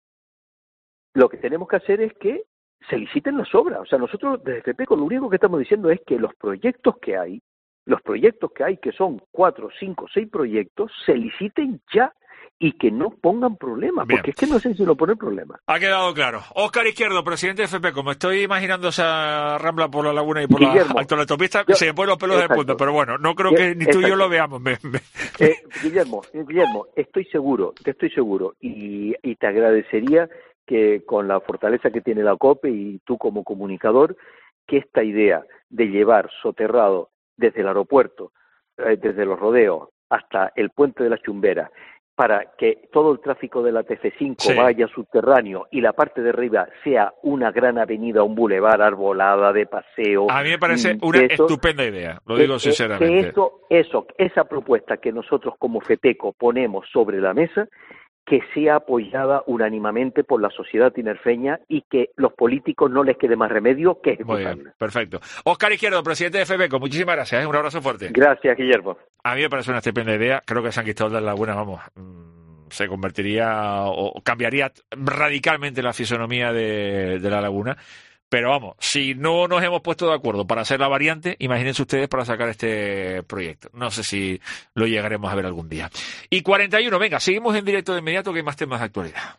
lo que tenemos que hacer es que se liciten las obras. O sea, nosotros desde FEPECO lo único que estamos diciendo es que los proyectos que hay, los proyectos que hay, que son cuatro, cinco, seis proyectos, se liciten ya. Y que no pongan problemas, Bien. porque es que no sé si no ponen problemas. Ha quedado claro. Óscar Izquierdo, presidente de FEPECO, me estoy imaginando esa rambla por la laguna y por Guillermo, la autopista, se me ponen los pelos exacto. de punta, pero bueno, no creo que ni tú y yo lo veamos. Me, me... Eh, Guillermo, Guillermo, estoy seguro, te estoy seguro, y, y te agradecería que con la fortaleza que tiene la COPE y tú como comunicador, que esta idea de llevar soterrado desde el aeropuerto, eh, desde los rodeos hasta el puente de la Chumbera, para que todo el tráfico de la T F cinco sí. vaya subterráneo y la parte de arriba sea una gran avenida, un bulevar arbolada de paseo. A mí me parece una eso, estupenda idea, lo digo que, sinceramente. Que eso, eso, esa propuesta que nosotros como FEPECO ponemos sobre la mesa, que sea apoyada unánimemente por la sociedad tinerfeña y que los políticos no les quede más remedio que ejecutarla. Muy bien, perfecto. Óscar Izquierdo, presidente de FEPECO, muchísimas gracias, ¿eh? Un abrazo fuerte. Gracias, Guillermo. A mí me parece una estupenda idea, creo que San Cristóbal de la Laguna, vamos, se convertiría o cambiaría radicalmente la fisonomía de, de la laguna. Pero vamos, si no nos hemos puesto de acuerdo para hacer la variante, imagínense ustedes para sacar este proyecto. No sé si lo llegaremos a ver algún día. Y cuarenta y uno, venga, seguimos en directo de inmediato que hay más temas de actualidad.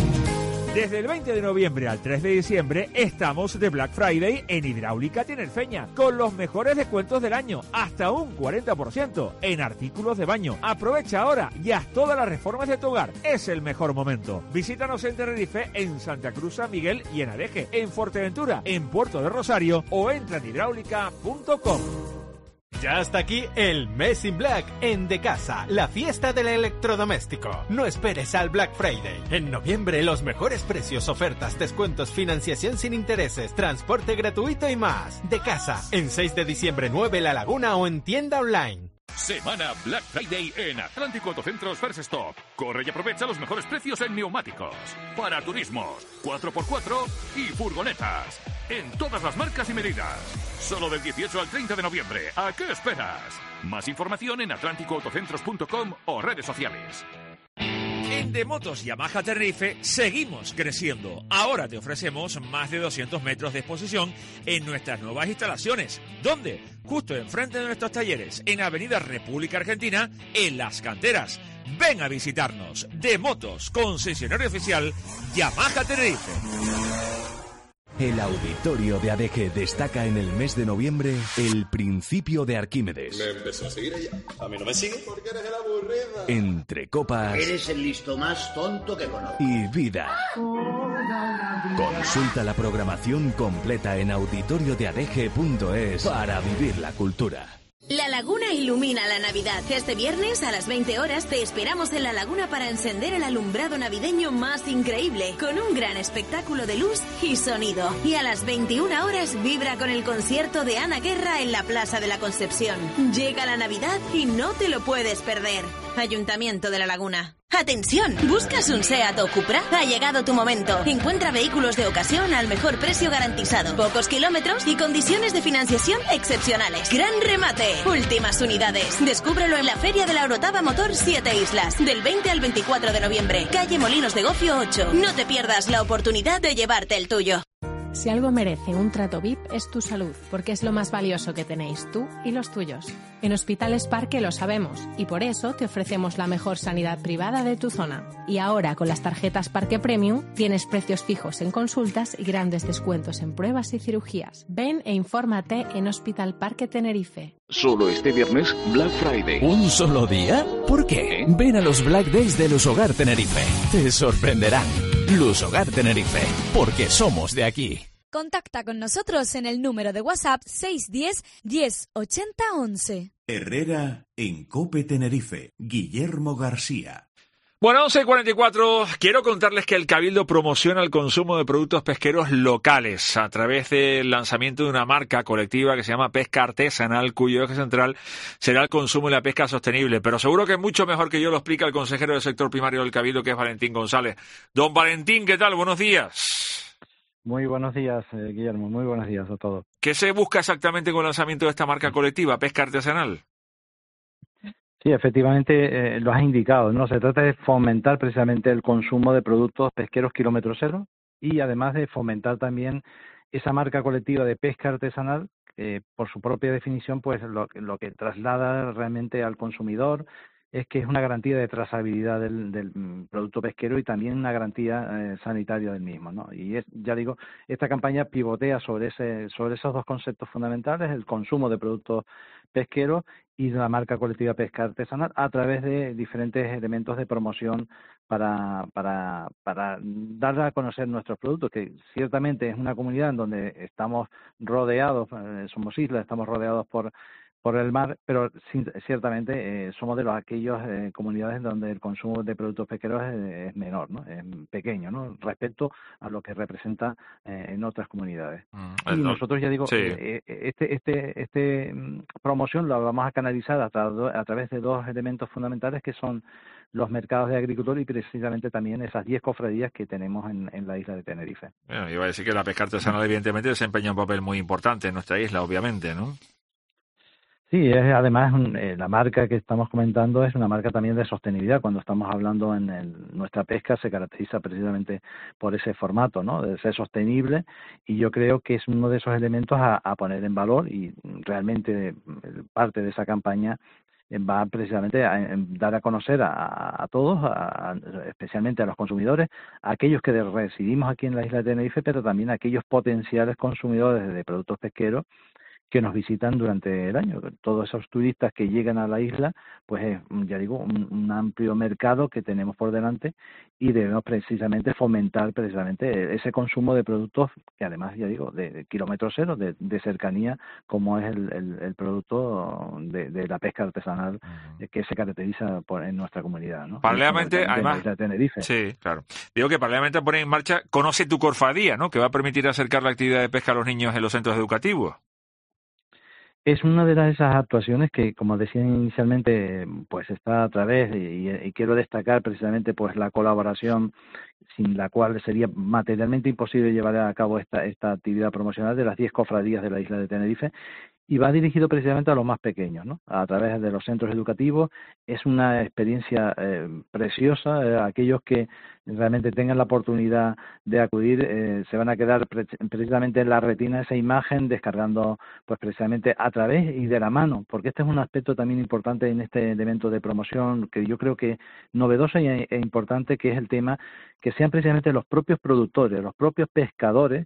Desde el veinte de noviembre al tres de diciembre estamos de Black Friday en Hidráulica Tinerfeña con los mejores descuentos del año, hasta un cuarenta por ciento en artículos de baño. Aprovecha ahora y haz todas las reformas de tu hogar. Es el mejor momento. Visítanos en Tenerife, en Santa Cruz, San Miguel y en Adeje, en Fuerteventura, en Puerto de Rosario o entra en hidráulica punto com. Ya está aquí el mes in Black en De Casa, la fiesta del electrodoméstico. No esperes al Black Friday. En noviembre los mejores precios, ofertas, descuentos, financiación sin intereses, transporte gratuito y más. De Casa, en seis de diciembre nueve La Laguna o en tienda online. Semana Black Friday en Atlántico Autocentros First Stop. Corre y aprovecha los mejores precios en neumáticos, para turismos, cuatro por cuatro y furgonetas. En todas las marcas y medidas. Solo del dieciocho al treinta de noviembre. ¿A qué esperas? Más información en atlántico autocentros punto com o redes sociales. En Demotos Yamaha Tenerife seguimos creciendo. Ahora te ofrecemos más de doscientos metros de exposición en nuestras nuevas instalaciones. ¿Dónde? Justo enfrente de nuestros talleres, en Avenida República Argentina, en Las Canteras. Ven a visitarnos. Demotos, concesionario oficial Yamaha Tenerife. El auditorio de A D G destaca en el mes de noviembre el principio de Arquímedes. Me empezó a seguir ella. A mí no me sigue porque eres el aburrida. Entre copas Eres el listo más tonto que conozco. y vida. Consulta la programación completa en auditorio de a d g punto es para vivir la cultura. La Laguna ilumina la Navidad. Este viernes a las veinte horas te esperamos en La Laguna para encender el alumbrado navideño más increíble, con un gran espectáculo de luz y sonido. Y a las veintiuna horas vibra con el concierto de Ana Guerra en la Plaza de la Concepción. Llega la Navidad y no te lo puedes perder. Ayuntamiento de La Laguna. ¡Atención! ¿Buscas un SEAT o Cupra? Ha llegado tu momento. Encuentra vehículos de ocasión al mejor precio garantizado. Pocos kilómetros y condiciones de financiación excepcionales. ¡Gran remate! Últimas unidades. Descúbrelo en la Feria de la Orotava Motor Siete Islas. Del veinte al veinticuatro de noviembre. Calle Molinos de Gofio ocho. No te pierdas la oportunidad de llevarte el tuyo. Si algo merece un trato V I P es tu salud, porque es lo más valioso que tenéis tú y los tuyos. En Hospitales Parque lo sabemos y por eso te ofrecemos la mejor sanidad privada de tu zona. Y ahora con las tarjetas Parque Premium tienes precios fijos en consultas y grandes descuentos en pruebas y cirugías. Ven e infórmate en Hospital Parque Tenerife. Solo este viernes, Black Friday. ¿Un solo día? ¿Por qué? Ven a los Black Days de Lusogar Tenerife. Te sorprenderán. Lusogar Tenerife, porque somos de aquí. Contacta con nosotros en el número de WhatsApp seis uno cero, diez, ochenta, once. Herrera en COPE Tenerife. Guillermo García. Bueno, once cuarenta y cuatro, quiero contarles que el Cabildo promociona el consumo de productos pesqueros locales a través del lanzamiento de una marca colectiva que se llama Pesca Artesanal, cuyo eje central será el consumo y la pesca sostenible. Pero seguro que mucho mejor que yo lo explica el consejero del sector primario del Cabildo, que es Valentín González. Don Valentín, ¿qué tal? Buenos días. Muy buenos días, eh, Guillermo. Muy buenos días a todos. ¿Qué se busca exactamente con el lanzamiento de esta marca colectiva, Pesca Artesanal? Sí, efectivamente, eh, lo has indicado, ¿no? Se trata de fomentar precisamente el consumo de productos pesqueros kilómetro cero y además de fomentar también esa marca colectiva de pesca artesanal, que por su propia definición, pues lo, lo que traslada realmente al consumidor es que es una garantía de trazabilidad del, del producto pesquero y también una garantía eh, sanitaria del mismo, ¿no? Y es, ya digo, esta campaña pivotea sobre ese, sobre esos dos conceptos fundamentales, el consumo de productos pesqueros y de la marca colectiva pesca artesanal a través de diferentes elementos de promoción para, para, para dar a conocer nuestros productos, que ciertamente es una comunidad en donde estamos rodeados, eh, somos islas, estamos rodeados por por el mar, pero ciertamente eh, somos de los aquellos eh, comunidades donde el consumo de productos pesqueros es, es menor, ¿no? Es pequeño, ¿no? Respecto a lo que representa eh, en otras comunidades. Mm, y no, nosotros ya digo, sí. eh, este este este promoción la vamos a canalizar a, tra- a través de dos elementos fundamentales que son los mercados de agricultura y precisamente también esas diez cofradías que tenemos en, en la isla de Tenerife. Bueno, iba a decir que la pesca artesanal evidentemente desempeña un papel muy importante en nuestra isla, obviamente, ¿no? Sí, es, además eh, la marca que estamos comentando es una marca también de sostenibilidad. Cuando estamos hablando en el, nuestra pesca se caracteriza precisamente por ese formato, ¿no? De ser sostenible, y yo creo que es uno de esos elementos a, a poner en valor, y realmente parte de esa campaña va precisamente a, a dar a conocer a, a todos, a, a, especialmente a los consumidores, a aquellos que residimos aquí en la isla de Tenerife, pero también a aquellos potenciales consumidores de productos pesqueros que nos visitan durante el año. Todos esos turistas que llegan a la isla, pues es, ya digo, un, un amplio mercado que tenemos por delante y debemos precisamente fomentar precisamente ese consumo de productos que además, ya digo, de, de kilómetro cero, de, de cercanía, como es el, el, el producto de, de la pesca artesanal uh-huh. que se caracteriza por, en nuestra comunidad, ¿no? Paralelamente, además, de Tenerife. Sí, claro. Digo que paralelamente poner en marcha Conoce tu Cofradía, ¿no? Que va a permitir acercar la actividad de pesca a los niños en los centros educativos. Es una de las, esas actuaciones que, como decía inicialmente, pues está a través, y, y quiero destacar precisamente pues la colaboración sin la cual sería materialmente imposible llevar a cabo esta, esta actividad promocional de las diez cofradías de la isla de Tenerife, y va dirigido precisamente a los más pequeños, ¿no? A través de los centros educativos. Es una experiencia eh, preciosa. Eh, aquellos que realmente tengan la oportunidad de acudir eh, se van a quedar pre- precisamente en la retina esa imagen, descargando pues precisamente a través y de la mano, porque este es un aspecto también importante en este elemento de promoción que yo creo que novedoso e, e importante, que es el tema que sean precisamente los propios productores, los propios pescadores,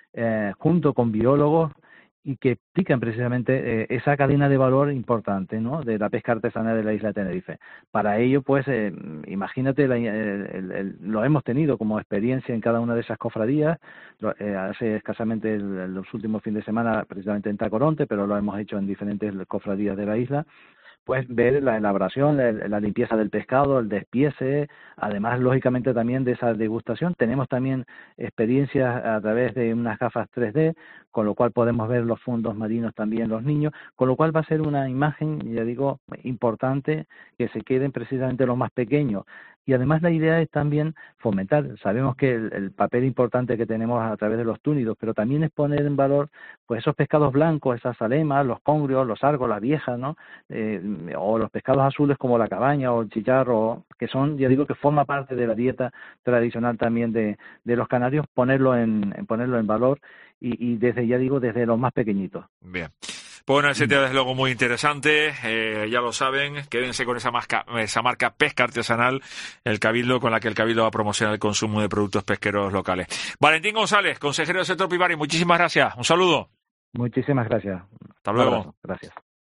eh, junto con biólogos, y que explican precisamente eh, esa cadena de valor importante, ¿no?, de la pesca artesanal de la isla de Tenerife. Para ello, pues, eh, imagínate, la, el, el, el, lo hemos tenido como experiencia en cada una de esas cofradías, lo, eh, hace escasamente el, los últimos fines de semana, precisamente en Tacoronte, pero lo hemos hecho en diferentes cofradías de la isla. Pues ver la elaboración, la, la limpieza del pescado, el despiece, además, lógicamente, también de esa degustación. Tenemos también experiencias a través de unas gafas tres D, con lo cual podemos ver los fondos marinos también los niños, con lo cual va a ser una imagen, ya digo, importante, que se queden precisamente los más pequeños. Y además la idea es también fomentar, sabemos que el, el papel importante que tenemos a través de los túnidos, pero también es poner en valor pues esos pescados blancos, esas alemas, los congrios, los argos, las viejas, ¿no? Eh, o los pescados azules como la cabaña o el chicharro, que son, ya digo, que forma parte de la dieta tradicional también de, de los canarios, ponerlo en, en ponerlo en valor y, y desde, ya digo, desde los más pequeñitos. Bien. Pues una iniciativa desde luego muy interesante, eh, ya lo saben, quédense con esa marca, esa marca Pesca Artesanal, el Cabildo, con la que el Cabildo va a promocionar el consumo de productos pesqueros locales. Valentín González, consejero del sector primario, muchísimas gracias, un saludo. Muchísimas gracias. Hasta luego. Gracias.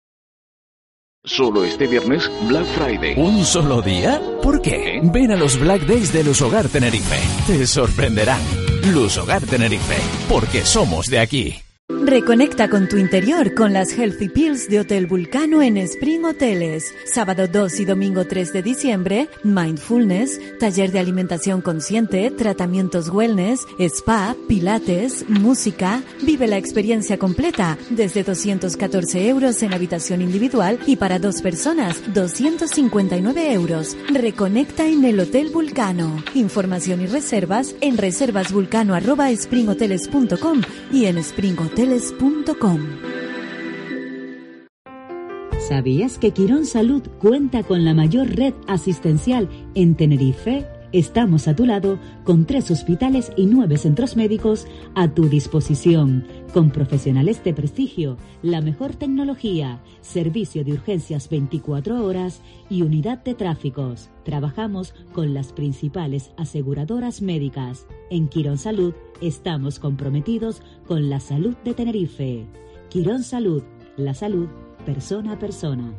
Solo este viernes, Black Friday. ¿Un solo día? ¿Por qué? Ven a los Black Days de Lusogar Tenerife. Te sorprenderán. Lusogar Tenerife, porque somos de aquí. Reconecta con tu interior con las Healthy Pills de Hotel Vulcano en Spring Hoteles. Sábado dos y domingo tres de diciembre, Mindfulness, taller de alimentación consciente, tratamientos wellness, spa, pilates, música. Vive la experiencia completa desde doscientos catorce euros en habitación individual y para dos personas, doscientos cincuenta y nueve euros. Reconecta en el Hotel Vulcano. Información y reservas en reservasvulcano arroba springhoteles punto com y en Spring Hoteles punto com. ¿Sabías que Quirón Salud cuenta con la mayor red asistencial en Tenerife? Estamos a tu lado con tres hospitales y nueve centros médicos a tu disposición, con profesionales de prestigio, la mejor tecnología, servicio de urgencias veinticuatro horas y unidad de tráficos. Trabajamos con las principales aseguradoras médicas. En Quirón Salud estamos comprometidos con la salud de Tenerife. Quirón Salud, la salud persona a persona.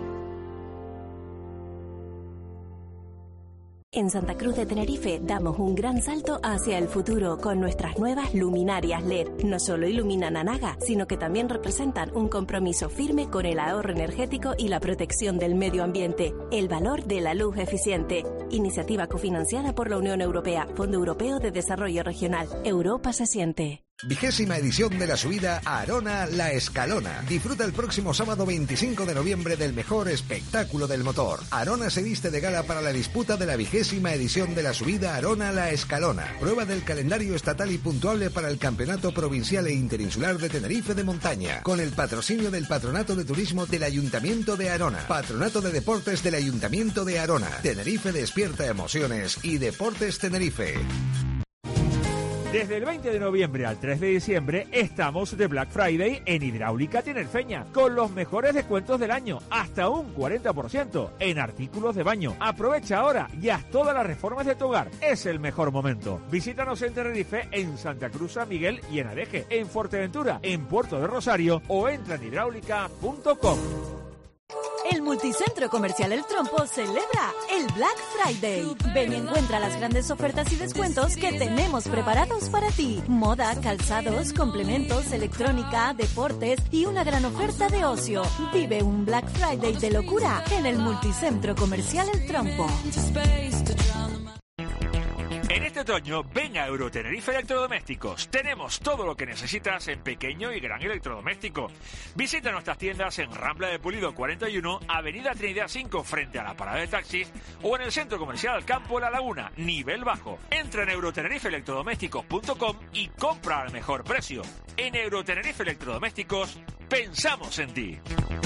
En Santa Cruz de Tenerife damos un gran salto hacia el futuro con nuestras nuevas luminarias L E D. No solo iluminan a Naga, sino que también representan un compromiso firme con el ahorro energético y la protección del medio ambiente. El valor de la luz eficiente. Iniciativa cofinanciada por la Unión Europea, Fondo Europeo de Desarrollo Regional. Europa se siente. Vigésima edición de la subida a Arona La Escalona. Disfruta el próximo sábado veinticinco de noviembre del mejor espectáculo del motor. Arona se viste de gala para la disputa de la vigésima edición de la subida a Arona La Escalona. Prueba del calendario estatal y puntuable para el Campeonato Provincial e Interinsular de Tenerife de Montaña. Con el patrocinio del Patronato de Turismo del Ayuntamiento de Arona. Patronato de Deportes del Ayuntamiento de Arona. Tenerife despierta emociones y Deportes Tenerife. Desde el veinte de noviembre al tres de diciembre estamos de Black Friday en Hidráulica Tinerfeña con los mejores descuentos del año, hasta un cuarenta por ciento en artículos de baño. Aprovecha ahora y haz todas las reformas de tu hogar. Es el mejor momento. Visítanos en Tenerife, en Santa Cruz, San Miguel y en Adeje, en Fuerteventura, en Puerto de Rosario o entra en hidráulica punto com. El Multicentro Comercial El Trompo celebra el Black Friday. Ven y encuentra las grandes ofertas y descuentos que tenemos preparados para ti. Moda, calzados, complementos, electrónica, deportes y una gran oferta de ocio. Vive un Black Friday de locura en el Multicentro Comercial El Trompo. En este otoño, ven a Eurotenerife Electrodomésticos. Tenemos todo lo que necesitas en pequeño y gran electrodoméstico. Visita nuestras tiendas en Rambla de Pulido cuarenta y uno, Avenida Trinidad cinco, frente a la parada de taxis, o en el Centro Comercial Campo La Laguna, nivel bajo. Entra en eurotenerife electrodomésticos punto com y compra al mejor precio. En Eurotenerife Electrodomésticos, pensamos en ti.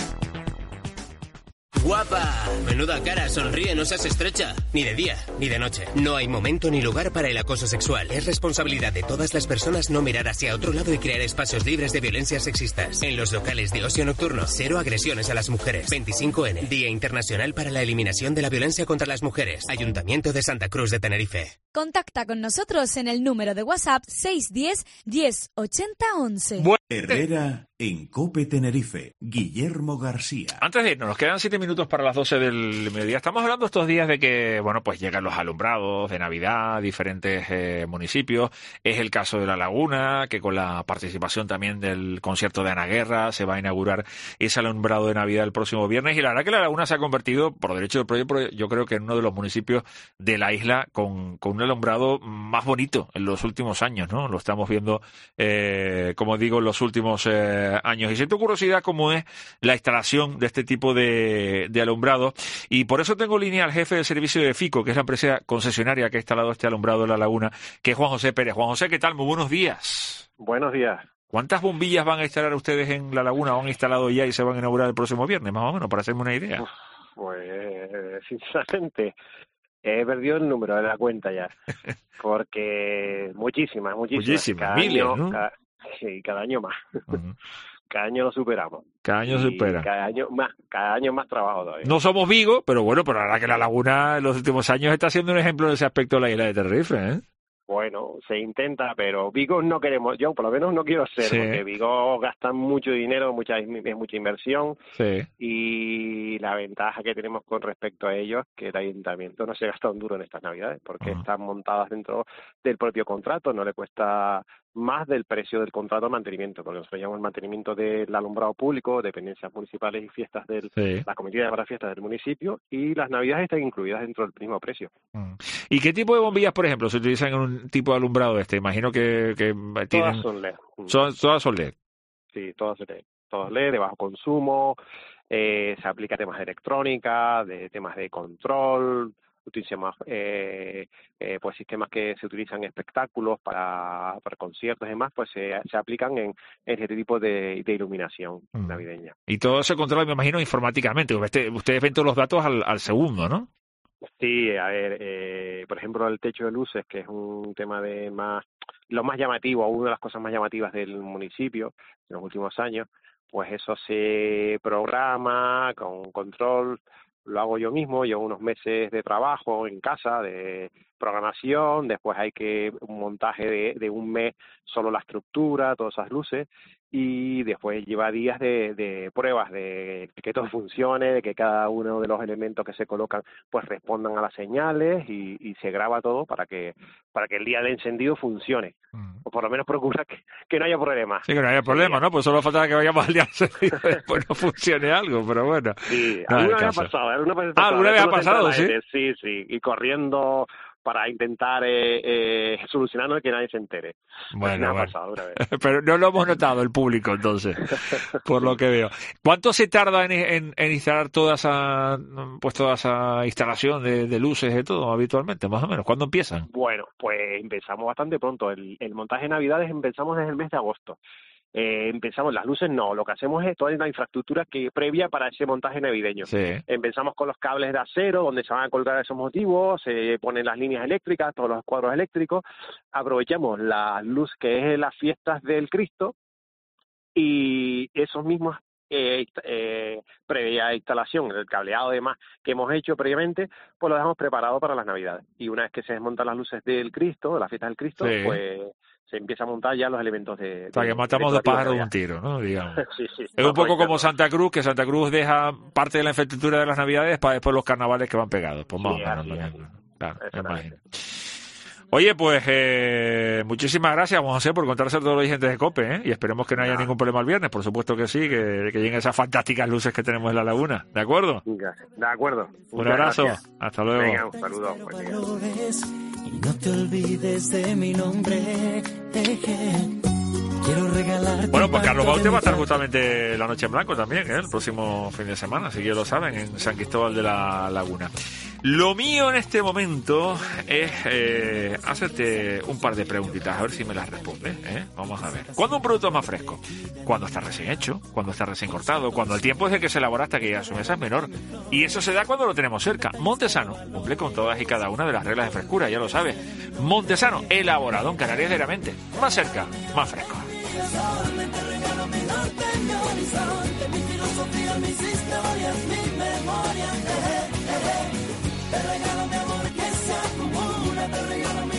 ¡Guapa! Menuda cara, sonríe, no seas estrecha. Ni de día, ni de noche. No hay momento ni lugar para el acoso sexual. Es responsabilidad de todas las personas no mirar hacia otro lado y crear espacios libres de violencias sexistas. En los locales de ocio nocturno, cero agresiones a las mujeres. veinticinco ene, Día Internacional para la Eliminación de la Violencia contra las Mujeres. Ayuntamiento de Santa Cruz de Tenerife. Contacta con nosotros en el número de WhatsApp seis uno cero, diez, ochenta, once. Herrera en COPE Tenerife. Guillermo García. Antes de irnos, nos quedan siete minutos para las doce del mediodía. Estamos hablando estos días de que, bueno, pues llegan los alumbrados de Navidad, diferentes eh, municipios. Es el caso de La Laguna, que con la participación también del concierto de Ana Guerra se va a inaugurar ese alumbrado de Navidad el próximo viernes. Y la verdad que La Laguna se ha convertido, por derecho del proyecto, yo creo que en uno de los municipios de la isla con, con un alumbrado más bonito en los últimos años, ¿no? Lo estamos viendo, eh, como digo, en los últimos eh, años. Y siento curiosidad cómo es la instalación de este tipo de, de alumbrado. Y por eso tengo línea al jefe de servicio de FICO, que es la empresa concesionaria que ha instalado este alumbrado en La Laguna, que es Juan José Pérez. Juan José, ¿qué tal? Muy buenos días. Buenos días. ¿Cuántas bombillas van a instalar ustedes en La Laguna? ¿O han instalado ya y se van a inaugurar el próximo viernes, más o menos, para hacerme una idea? Uf, pues, sinceramente, he perdido el número de la cuenta ya. Porque muchísimas, muchísimas. Muchísimas, cada miles, año, ¿no? Cada, sí, cada año más. Uh-huh. Cada año lo superamos. Cada año Y supera. Cada año más, cada año más trabajo todavía. No somos Vigo, pero bueno, pero la verdad que La Laguna en los últimos años está siendo un ejemplo en ese aspecto de la isla de Tenerife, ¿eh? Bueno, se intenta, pero Vigo no queremos, yo por lo menos no quiero ser, Sí. porque Vigo gasta mucho dinero, mucha es mucha inversión, Sí. y la ventaja que tenemos con respecto a ellos es que el ayuntamiento no se gasta un duro en estas navidades, porque Ajá. están montadas dentro del propio contrato, no le cuesta más del precio del contrato de mantenimiento, porque nosotros llamamos el mantenimiento del alumbrado público, dependencias municipales y fiestas de Sí. la comitiva para fiestas del municipio, y las navidades están incluidas dentro del mismo precio. ¿Y qué tipo de bombillas, por ejemplo, se utilizan en un tipo de alumbrado este? Imagino que, que Todas tienen... son L E D. Son, todas son L E D. Sí, todas L E D. Todas L E D de bajo consumo, eh, se aplica a temas de electrónica, de temas de control, utilizamos eh, eh, pues sistemas que se utilizan en espectáculos para, para conciertos y demás, pues se, se aplican en, en este tipo de, de iluminación Mm. navideña. Y todo se controla, me imagino, informáticamente. Usted- ustedes ven todos los datos al, al segundo, ¿no? Sí, a ver, eh, por ejemplo, el techo de luces, que es un tema de más, lo más llamativo, una de las cosas más llamativas del municipio en los últimos años, pues eso se programa con control, lo hago yo mismo, llevo unos meses de trabajo en casa, de programación, después hay que un montaje de, de un mes, solo la estructura, todas esas luces, y después lleva días de, de pruebas, de que todo funcione, de que cada uno de los elementos que se colocan pues respondan a las señales, y, y se graba todo para que para que el día de encendido funcione, o por lo menos procura que, que no haya problemas. Sí, que no haya problema, ¿no? Pues solo falta que vayamos al día siguiente y después no funcione algo, pero bueno. Sí, nada alguna de vez ha caso. pasado, alguna vez ha Ah, pasado. ¿alguna vez ha Eso no se entra pasado, la sí? gente, Sí, sí, y corriendo para intentar eh, eh, solucionarlo y que nadie se entere. Bueno, Me ha bueno. pasado una vez. Pero no lo hemos notado el público, entonces, por lo que veo. ¿Cuánto se tarda en, en, en instalar toda esa, pues toda esa instalación de, de luces y todo habitualmente, más o menos? ¿Cuándo empiezan? Bueno, pues empezamos bastante pronto. El, el montaje de Navidades empezamos desde el mes de agosto. Eh, empezamos, las luces no, lo que hacemos es toda la infraestructura que previa para ese montaje navideño. Sí. Empezamos con los cables de acero, donde se van a colgar esos motivos, se ponen las líneas eléctricas, todos los cuadros eléctricos, aprovechamos la luz que es las fiestas del Cristo, y esos mismos eh, eh, previa instalación, el cableado y demás que hemos hecho previamente, pues lo dejamos preparado para las Navidades. Y una vez que se desmontan las luces del Cristo, de las fiestas del Cristo, Sí. pues se empieza a montar ya los elementos de... O sea, que de- matamos dos decorativos pájaros de de un tiro, ¿no? Digamos. Navidad. Sí, sí. Es un poco como aprovechando. Santa Cruz, que Santa Cruz deja parte de la infraestructura de las Navidades para después los carnavales que van pegados. Pues más Sí, o menos. así lo es. mismo. Claro, me Exactamente. imagino. Oye, pues eh, muchísimas gracias, Juan José, por contarse a todos los oyentes de COPE, ¿eh? Y esperemos que no haya ningún problema el viernes, por supuesto que sí, que, que lleguen esas fantásticas luces que tenemos en la laguna, ¿de acuerdo? Venga, de acuerdo. Un Muchas abrazo, gracias. hasta luego. Venga, un saludo. Buen día. Y no te olvides de mi nombre. Eje. Quiero regalarte. Bueno, pues un Carlos pacto Baute de va a estar mi- justamente la noche en blanco también, ¿eh? El próximo fin de semana, así que ya lo saben, en San Cristóbal de la Laguna. Lo mío en este momento es eh, hacerte un par de preguntitas, a ver si me las respondes, ¿eh? Vamos a ver. ¿Cuándo un producto es más fresco? ¿Cuándo está recién hecho? ¿Cuándo está recién cortado? Cuando el tiempo desde que se elabora hasta que llega a su mesa es menor. Y eso se da cuando lo tenemos cerca. Montesano cumple con todas y cada una de las reglas de frescura, ya lo sabes. Montesano, elaborado en Canarias diariamente. Más cerca, más fresco. Te regalo mi norte, mi horizonte, mi filosofía, mis historias, mi memoria. Eje, eje. Te regalo mi amor que se acumula, te regalo mi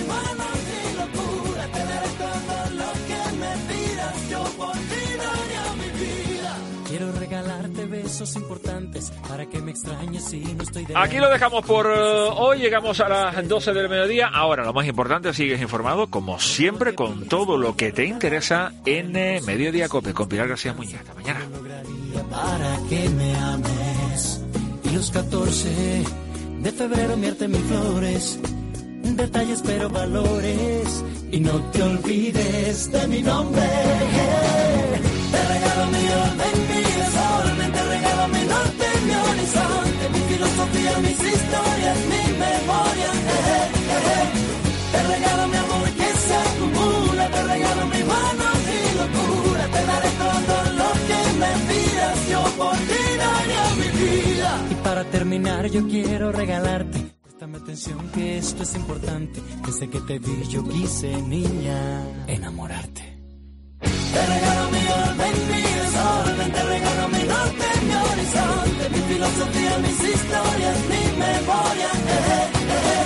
besos importantes para que me extrañes si no estoy de Aquí lo dejamos por uh, hoy. Llegamos a las doce del mediodía. Ahora, lo más importante, sigues informado, como siempre, con todo lo que te interesa en eh, Mediodía Cope, con Pilar García Muñiz. Hasta mañana. Para que me ames. Y los catorce de febrero mierte mis flores, detalles pero valores, y no te olvides de mi nombre. Te regalo mi orden, mi desorden, te regalo mi norte, mi horizonte, mi filosofía, mis historias, mi memoria. Eh, eh, eh. Te regalo mi amor que se acumula, te regalo mi mano y locura, te daré todo lo que me pidas, yo por ti daría mi vida. Y para terminar yo quiero regalarte, préstame atención que esto es importante, desde que te vi yo quise, niña, enamorarte. Te regalo mi orden, mi desorden, te regalo mi norte, mi horizonte, mi filosofía, mis historias, mi memoria. Eh, eh, eh.